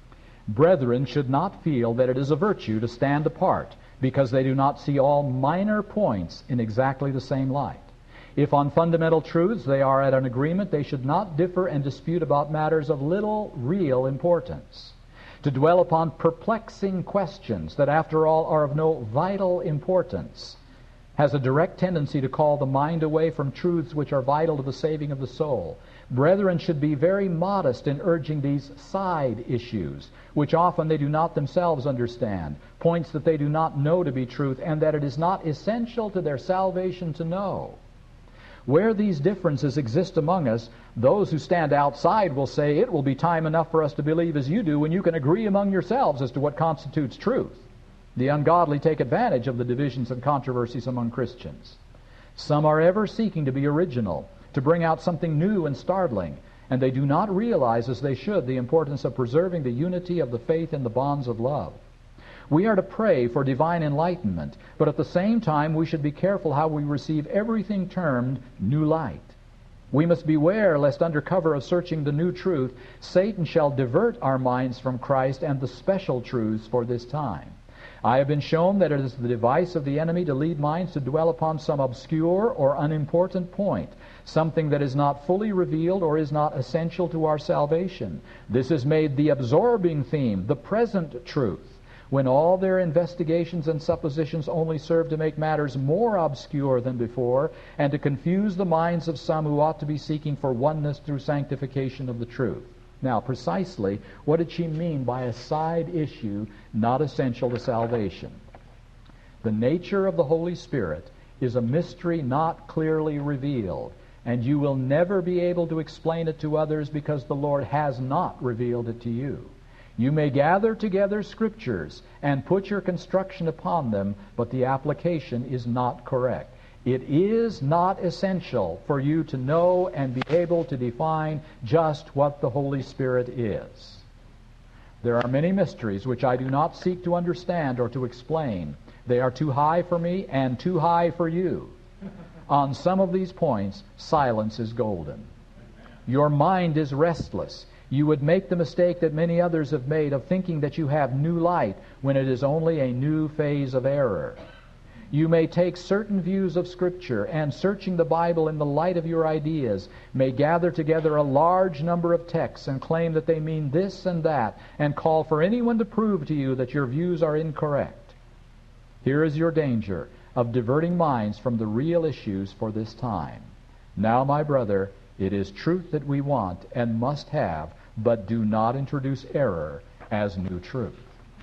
Brethren should not feel that it is a virtue to stand apart, because they do not see all minor points in exactly the same light. If on fundamental truths they are at an agreement, they should not differ and dispute about matters of little real importance. To dwell upon perplexing questions that, after all, are of no vital importance has a direct tendency to call the mind away from truths which are vital to the saving of the soul. Brethren should be very modest in urging these side issues, which often they do not themselves understand, points that they do not know to be truth, and that it is not essential to their salvation to know. Where these differences exist among us, those who stand outside will say, it will be time enough for us to believe as you do when you can agree among yourselves as to what constitutes truth. The ungodly take advantage of the divisions and controversies among Christians. Some are ever seeking to be original, to bring out something new and startling, and they do not realize, as they should, the importance of preserving the unity of the faith in the bonds of love. We are to pray for divine enlightenment, but at the same time we should be careful how we receive everything termed new light. We must beware lest under cover of searching the new truth, Satan shall divert our minds from Christ and the special truths for this time. I have been shown that it is the device of the enemy to lead minds to dwell upon some obscure or unimportant point, something that is not fully revealed or is not essential to our salvation. This is made the absorbing theme, the present truth, when all their investigations and suppositions only serve to make matters more obscure than before and to confuse the minds of some who ought to be seeking for oneness through sanctification of the truth. Now, precisely, what did she mean by a side issue not essential to salvation? The nature of the Holy Spirit is a mystery not clearly revealed, and you will never be able to explain it to others because the Lord has not revealed it to you. You may gather together scriptures and put your construction upon them, but the application is not correct. It is not essential for you to know and be able to define just what the Holy Spirit is. There are many mysteries which I do not seek to understand or to explain. They are too high for me and too high for you. On some of these points, silence is golden. Your mind is restless. You would make the mistake that many others have made of thinking that you have new light when it is only a new phase of error. You may take certain views of Scripture and, searching the Bible in the light of your ideas, may gather together a large number of texts and claim that they mean this and that and call for anyone to prove to you that your views are incorrect. Here is your danger of diverting minds from the real issues for this time. Now, my brother, it is truth that we want and must have, but do not introduce error as new truth.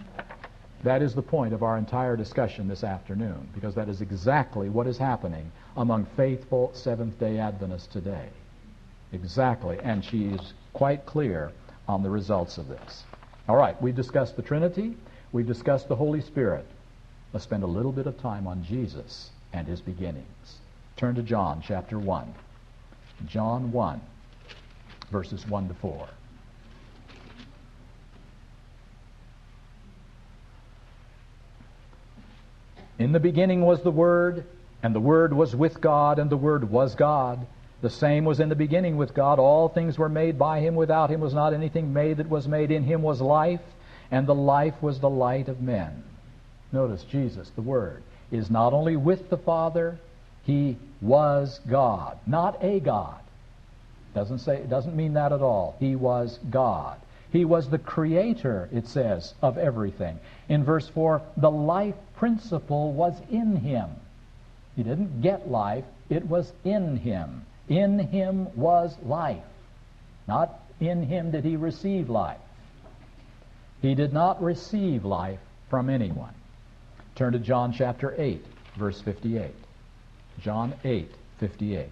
That is the point of our entire discussion this afternoon, because that is exactly what is happening among faithful Seventh-day Adventists today. Exactly, and she is quite clear on the results of this. All right, we've discussed the Trinity. We've discussed the Holy Spirit. Let's spend a little bit of time on Jesus and his beginnings. Turn to John chapter one. John one, verses one to four. In the beginning was the Word, and the Word was with God, and the Word was God. The same was in the beginning with God. All things were made by Him. Without Him was not anything made that was made. In Him was life, and the life was the light of men. Notice Jesus, the Word, is not only with the Father, He was God, not a God. Doesn't say, it doesn't mean that at all. He was God. He was the creator, it says, of everything. In verse four, the life principle was in Him. He didn't get life, it was in Him. In Him was life. Not in Him did He receive life. He did not receive life from anyone. Turn to John chapter eight, verse fifty-eight. John eight, fifty-eight.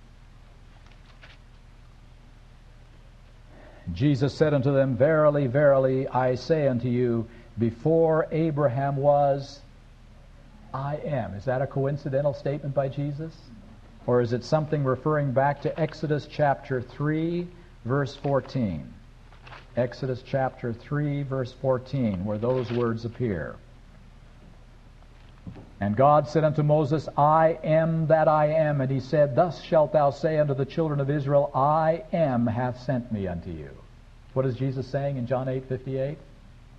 Jesus said unto them, Verily, verily, I say unto you, before Abraham was, I am. Is that a coincidental statement by Jesus? Or is it something referring back to Exodus chapter three, verse fourteen? Exodus chapter three, verse fourteen, where those words appear. And God said unto Moses, I am that I am. And He said, Thus shalt thou say unto the children of Israel, I am hath sent me unto you. What is Jesus saying in John eight fifty-eight?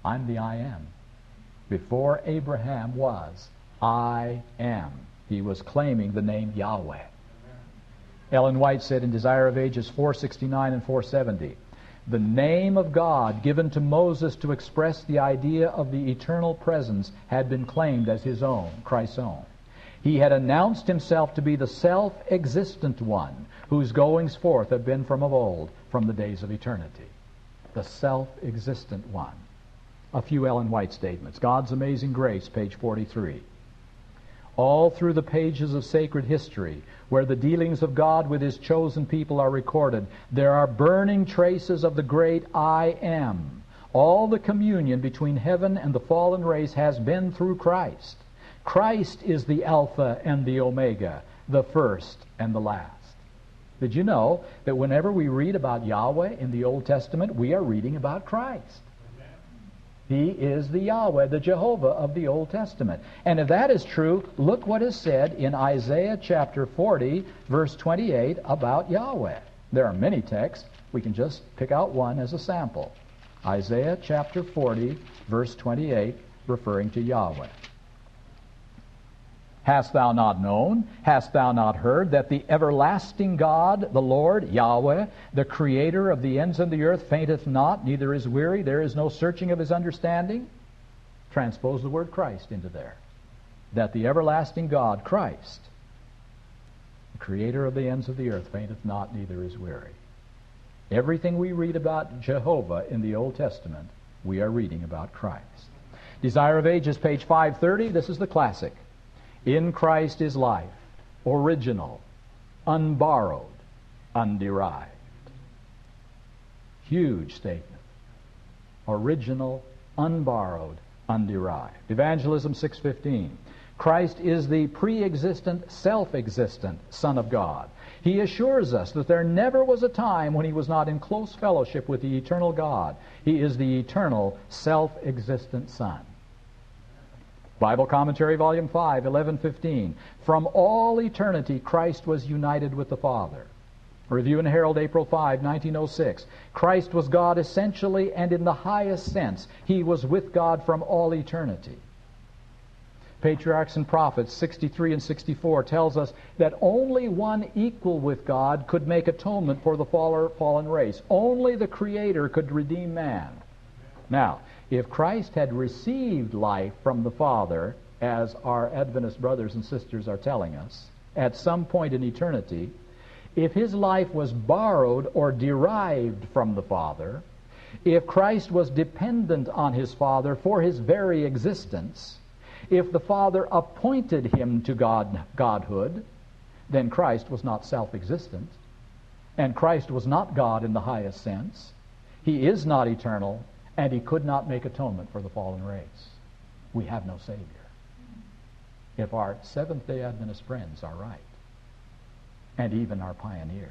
I'm the I am. Before Abraham was, I am. He was claiming the name Yahweh. Ellen White said in Desire of Ages four sixty-nine and four seventy, the name of God given to Moses to express the idea of the eternal presence had been claimed as his own, Christ's own. He had announced himself to be the self-existent one, whose goings forth have been from of old, from the days of eternity. The self-existent one. A few Ellen White statements. God's Amazing Grace, page forty-three. All through the pages of sacred history, where the dealings of God with His chosen people are recorded, there are burning traces of the great I Am. All the communion between heaven and the fallen race has been through Christ. Christ is the Alpha and the Omega, the first and the last. Did you know that whenever we read about Yahweh in the Old Testament, we are reading about Christ? He is the Yahweh, the Jehovah of the Old Testament. And if that is true, look what is said in Isaiah chapter forty, verse twenty-eight about Yahweh. There are many texts. We can just pick out one as a sample. Isaiah chapter forty, verse twenty-eight, referring to Yahweh. Hast thou not known, hast thou not heard, that the everlasting God, the Lord, Yahweh, the Creator of the ends of the earth, fainteth not, neither is weary, there is no searching of His understanding? Transpose the word Christ into there. That the everlasting God, Christ, the Creator of the ends of the earth, fainteth not, neither is weary. Everything we read about Jehovah in the Old Testament, we are reading about Christ. Desire of Ages, page five thirty, this is the classic. In Christ is life, original, unborrowed, underived. Huge statement. Original, unborrowed, underived. Evangelism six fifteen. Christ is the pre-existent, self-existent Son of God. He assures us that there never was a time when He was not in close fellowship with the eternal God. He is the eternal, self-existent Son. Bible Commentary, Volume five, eleven fifteen. From all eternity, Christ was united with the Father. Review and Herald, April fifth, nineteen oh six. Christ was God essentially and in the highest sense. He was with God from all eternity. Patriarchs and Prophets, sixty-three and sixty-four, tells us that only one equal with God could make atonement for the fallen race. Only the Creator could redeem man. Now, if Christ had received life from the Father, as our Adventist brothers and sisters are telling us, at some point in eternity, if His life was borrowed or derived from the Father, if Christ was dependent on His Father for His very existence, if the Father appointed Him to God, Godhood, then Christ was not self-existent, and Christ was not God in the highest sense. He is not eternal, and He could not make atonement for the fallen race. We have no Savior. If our Seventh-day Adventist friends are right, and even our pioneers.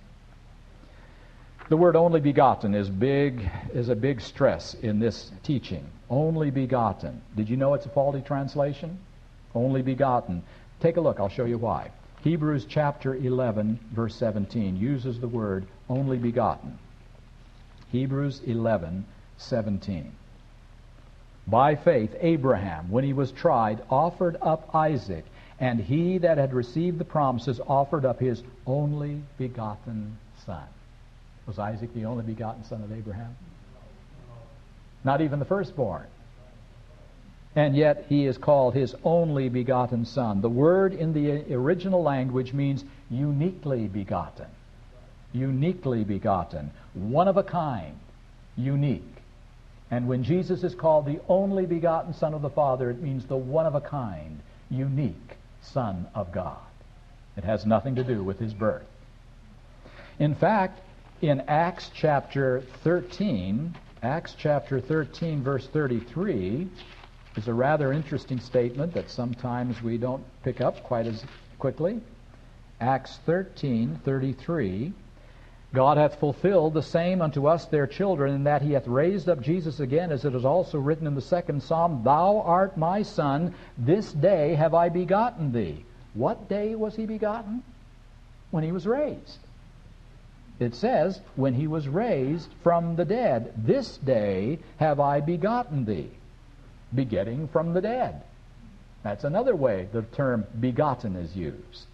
The word only begotten is big, is a big stress in this teaching. Only begotten. Did you know it's a faulty translation? Only begotten. Take a look, I'll show you why. Hebrews chapter eleven, verse seventeen uses the word only begotten. Hebrews eleven, seventeen. By faith, Abraham, when he was tried, offered up Isaac, and he that had received the promises offered up his only begotten son. Was Isaac the only begotten son of Abraham? Not even the firstborn. And yet he is called his only begotten son. The word in the original language means uniquely begotten. Uniquely begotten. One of a kind. Unique. And when Jesus is called the only begotten Son of the Father, it means the one-of-a-kind, unique Son of God. It has nothing to do with His birth. In fact, in Acts chapter thirteen, Acts chapter thirteen, verse thirty-three, is a rather interesting statement that sometimes we don't pick up quite as quickly. Acts thirteen, thirty-three. God hath fulfilled the same unto us their children, in that He hath raised up Jesus again, as it is also written in the second Psalm, Thou art my Son, this day have I begotten thee. What day was He begotten? When He was raised. It says, when he was raised from the dead, this day have I begotten thee. Begetting from the dead. That's another way the term begotten is used.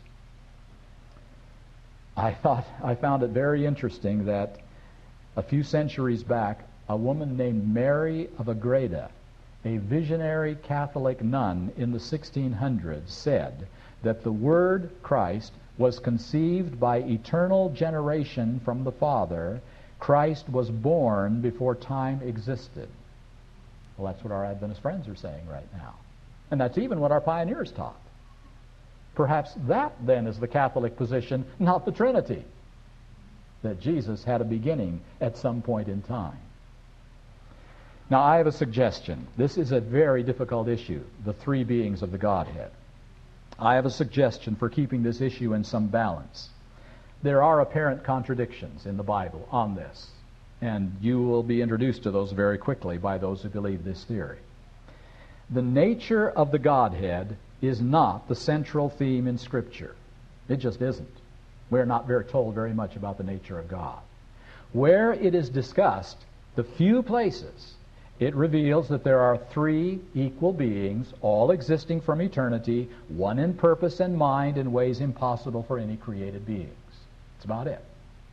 I thought I found it very interesting that a few centuries back, a woman named Mary of Agreda, a visionary Catholic nun in the sixteen hundreds, said that the Word Christ was conceived by eternal generation from the Father. Christ was born before time existed. Well, that's what our Adventist friends are saying right now. And that's even what our pioneers taught. Perhaps that, then, is the Catholic position, not the Trinity, that Jesus had a beginning at some point in time. Now, I have a suggestion. This is a very difficult issue, the three beings of the Godhead. I have a suggestion for keeping this issue in some balance. There are apparent contradictions in the Bible on this, and you will be introduced to those very quickly by those who believe this theory. The nature of the Godhead is not the central theme in Scripture. It just isn't. We're not very told very much about the nature of God. Where it is discussed, the few places, it reveals that there are three equal beings, all existing from eternity, one in purpose and mind in ways impossible for any created beings. That's about it.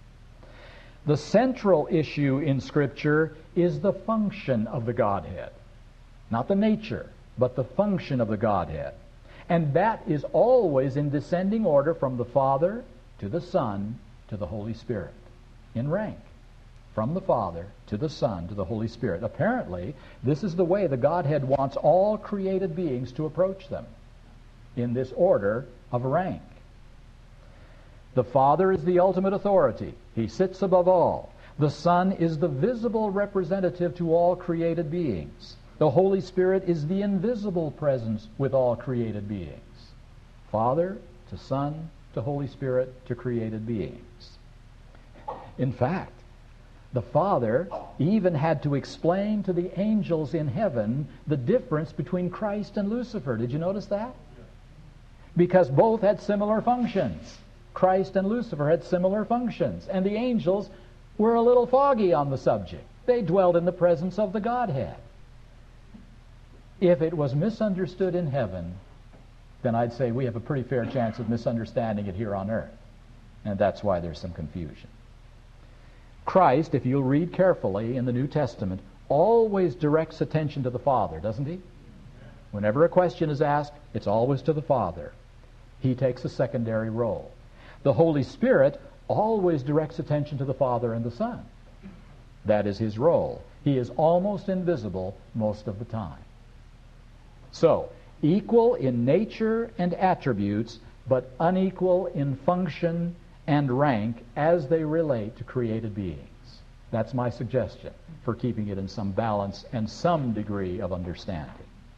The central issue in Scripture is the function of the Godhead. Not the nature, but the function of the Godhead. And that is always in descending order from the Father to the Son to the Holy Spirit, in rank. From the Father to the Son to the Holy Spirit. Apparently, this is the way the Godhead wants all created beings to approach them, in this order of rank. The Father is the ultimate authority. He sits above all. The Son is the visible representative to all created beings. The Holy Spirit is the invisible presence with all created beings. Father to Son to Holy Spirit to created beings. In fact, the Father even had to explain to the angels in heaven the difference between Christ and Lucifer. Did you notice that? Because both had similar functions. Christ and Lucifer had similar functions. And the angels were a little foggy on the subject. They dwelled in the presence of the Godhead. If it was misunderstood in heaven, then I'd say we have a pretty fair chance of misunderstanding it here on earth. And that's why there's some confusion. Christ, if you'll read carefully in the New Testament, always directs attention to the Father, doesn't he? Whenever a question is asked, it's always to the Father. He takes a secondary role. The Holy Spirit always directs attention to the Father and the Son. That is his role. He is almost invisible most of the time. So, equal in nature and attributes, but unequal in function and rank as they relate to created beings. That's my suggestion for keeping it in some balance and some degree of understanding.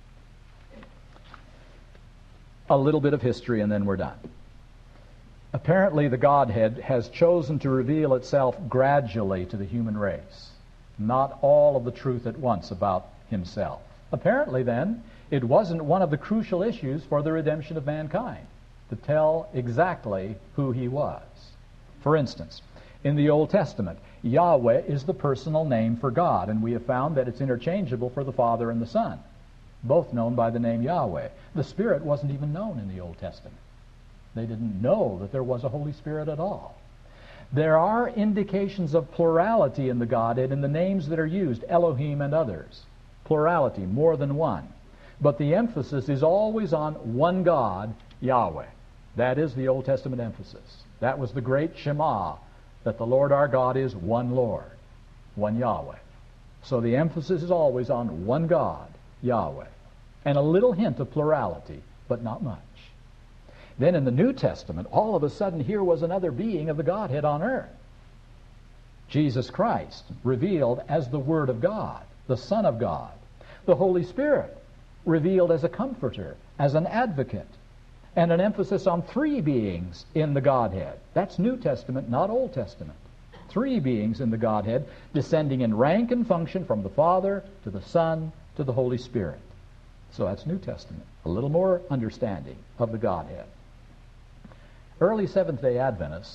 A little bit of history and then we're done. Apparently the Godhead has chosen to reveal itself gradually to the human race, not all of the truth at once about himself. Apparently then, it wasn't one of the crucial issues for the redemption of mankind to tell exactly who he was. For instance, in the Old Testament, Yahweh is the personal name for God, and we have found that it's interchangeable for the Father and the Son, both known by the name Yahweh. The Spirit wasn't even known in the Old Testament. They didn't know that there was a Holy Spirit at all. There are indications of plurality in the Godhead in the names that are used, Elohim and others. Plurality, more than one. But the emphasis is always on one God, Yahweh. That is the Old Testament emphasis. That was the great Shema, that the Lord our God is one Lord, one Yahweh. So the emphasis is always on one God, Yahweh. And a little hint of plurality, but not much. Then in the New Testament, all of a sudden here was another being of the Godhead on earth. Jesus Christ, revealed as the Word of God, the Son of God. The Holy Spirit, revealed as a comforter, as an advocate. And an emphasis on three beings in the Godhead. That's New Testament, not Old Testament. Three beings in the Godhead, descending in rank and function from the Father to the Son to the Holy Spirit. So that's New Testament. A little more understanding of the Godhead. Early Seventh-day Adventists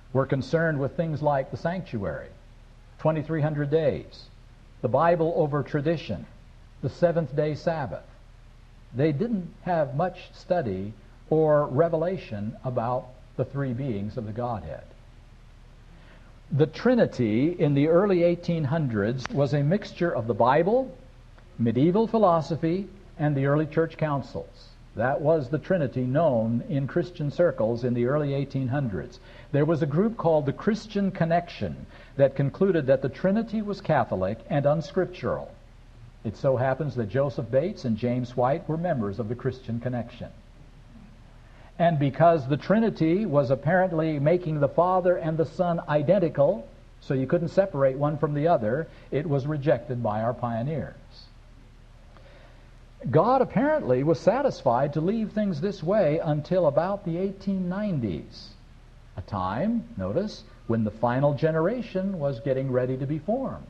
were concerned with things like the sanctuary, twenty-three hundred days, the Bible over tradition, the seventh-day Sabbath. They didn't have much study or revelation about the three beings of the Godhead. The Trinity in the early eighteen hundreds was a mixture of the Bible, medieval philosophy, and the early church councils. That was the Trinity known in Christian circles in the early eighteen hundreds. There was a group called the Christian Connection that concluded that the Trinity was Catholic and unscriptural. It so happens that Joseph Bates and James White were members of the Christian Connection. And because the Trinity was apparently making the Father and the Son identical, so you couldn't separate one from the other, it was rejected by our pioneers. God apparently was satisfied to leave things this way until about the eighteen nineties, a time, notice, when the final generation was getting ready to be formed.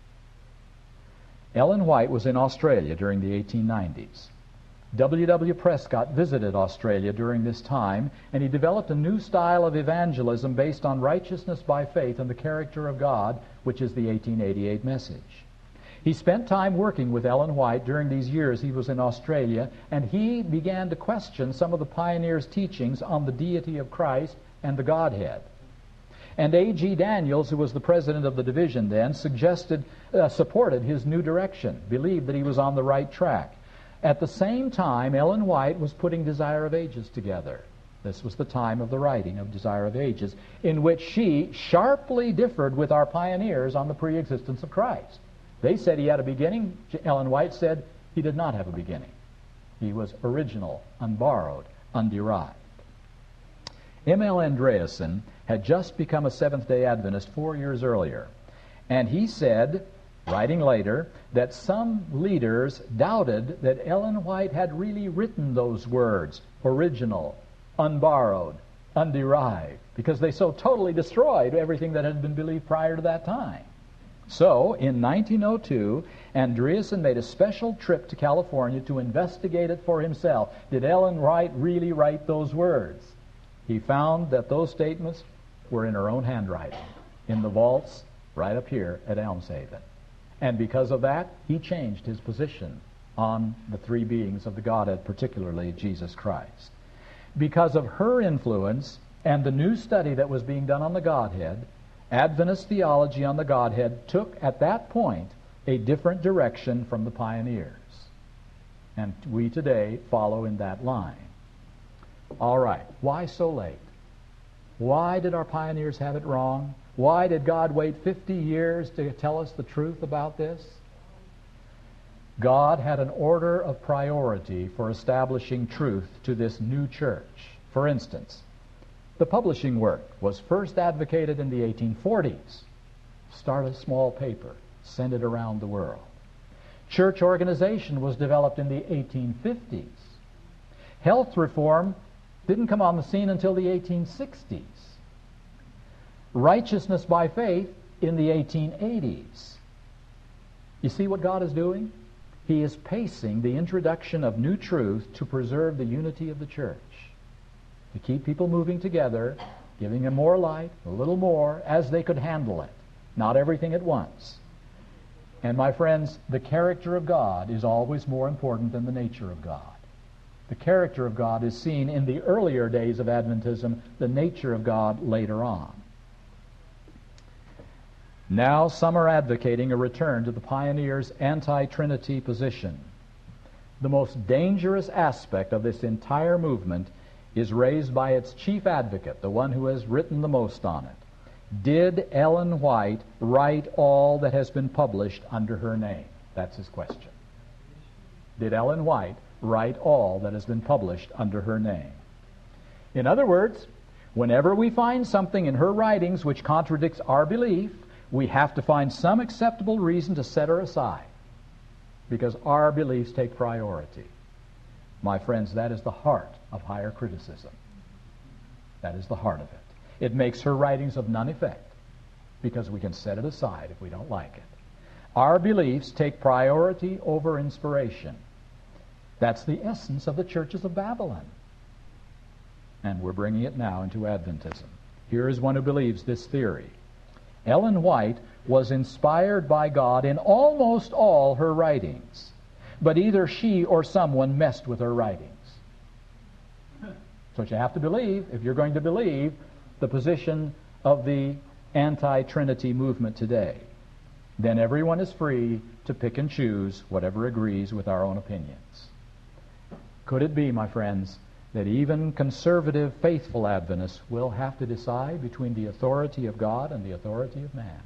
Ellen White was in Australia during the eighteen nineties. W W Prescott visited Australia during this time, and he developed a new style of evangelism based on righteousness by faith and the character of God, which is the eighteen eighty-eight message. He spent time working with Ellen White during these years he was in Australia, and he began to question some of the pioneers' teachings on the deity of Christ and the Godhead. And A G Daniels, who was the president of the division then, suggested, uh, supported his new direction, believed that he was on the right track. At the same time, Ellen White was putting Desire of Ages together. This was the time of the writing of Desire of Ages, in which she sharply differed with our pioneers on the pre-existence of Christ. They said he had a beginning. Ellen White said he did not have a beginning. He was original, unborrowed, underived. M L Andreasen had just become a Seventh-day Adventist four years earlier, and he said, writing later, that some leaders doubted that Ellen White had really written those words, original, unborrowed, underived, because they so totally destroyed everything that had been believed prior to that time. So, in nineteen oh two, Andreasen made a special trip to California to investigate it for himself. Did Ellen White really write those words? He found that those statements were in her own handwriting, in the vaults right up here at Elmshaven. And because of that, he changed his position on the three beings of the Godhead, particularly Jesus Christ. Because of her influence and the new study that was being done on the Godhead, Adventist theology on the Godhead took, at that point, a different direction from the pioneers. And we today follow in that line. All right, why so late? Why did our pioneers have it wrong? Why did God wait fifty years to tell us the truth about this? God had an order of priority for establishing truth to this new church. For instance, the publishing work was first advocated in the eighteen forties. Start a small paper, send it around the world. Church organization was developed in the eighteen fifties. Health reform didn't come on the scene until the eighteen sixties. Righteousness by faith in the eighteen eighties. You see what God is doing? He is pacing the introduction of new truth to preserve the unity of the church, to keep people moving together, giving them more light, a little more, as they could handle it. Not everything at once. And my friends, the character of God is always more important than the nature of God. The character of God is seen in the earlier days of Adventism, the nature of God later on. Now some are advocating a return to the pioneers' anti-Trinity position. The most dangerous aspect of this entire movement is raised by its chief advocate, the one who has written the most on it. Did Ellen White write all that has been published under her name? That's his question. Did Ellen White write all that has been published under her name? In other words, whenever we find something in her writings which contradicts our belief, we have to find some acceptable reason to set her aside, because our beliefs take priority. My friends, that is the heart of higher criticism. That is the heart of it. It makes her writings of none effect, because we can set it aside if we don't like it. Our beliefs take priority over inspiration. That's the essence of the churches of Babylon. And we're bringing it now into Adventism. Here is one who believes this theory. Ellen White was inspired by God in almost all her writings, but either she or someone messed with her writings. That's what you have to believe if you're going to believe the position of the anti-Trinity movement today. Then everyone is free to pick and choose whatever agrees with our own opinions. Could it be, my friends, that even conservative, faithful Adventists will have to decide between the authority of God and the authority of man?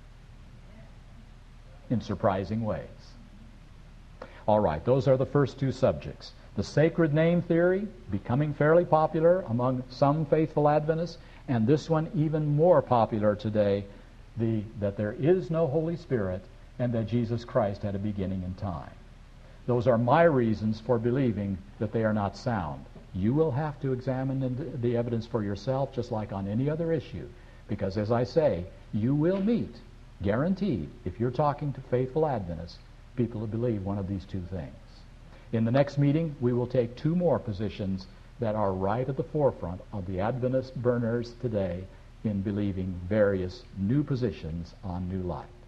In surprising ways. All right, those are the first two subjects. The sacred name theory, becoming fairly popular among some faithful Adventists, and this one even more popular today, the, that there is no Holy Spirit and that Jesus Christ had a beginning in time. Those are my reasons for believing that they are not sound. You will have to examine the evidence for yourself, just like on any other issue, because as I say, you will meet, guaranteed, if you're talking to faithful Adventists, people who believe one of these two things. In the next meeting, we will take two more positions that are right at the forefront of the Adventist burners today in believing various new positions on new life.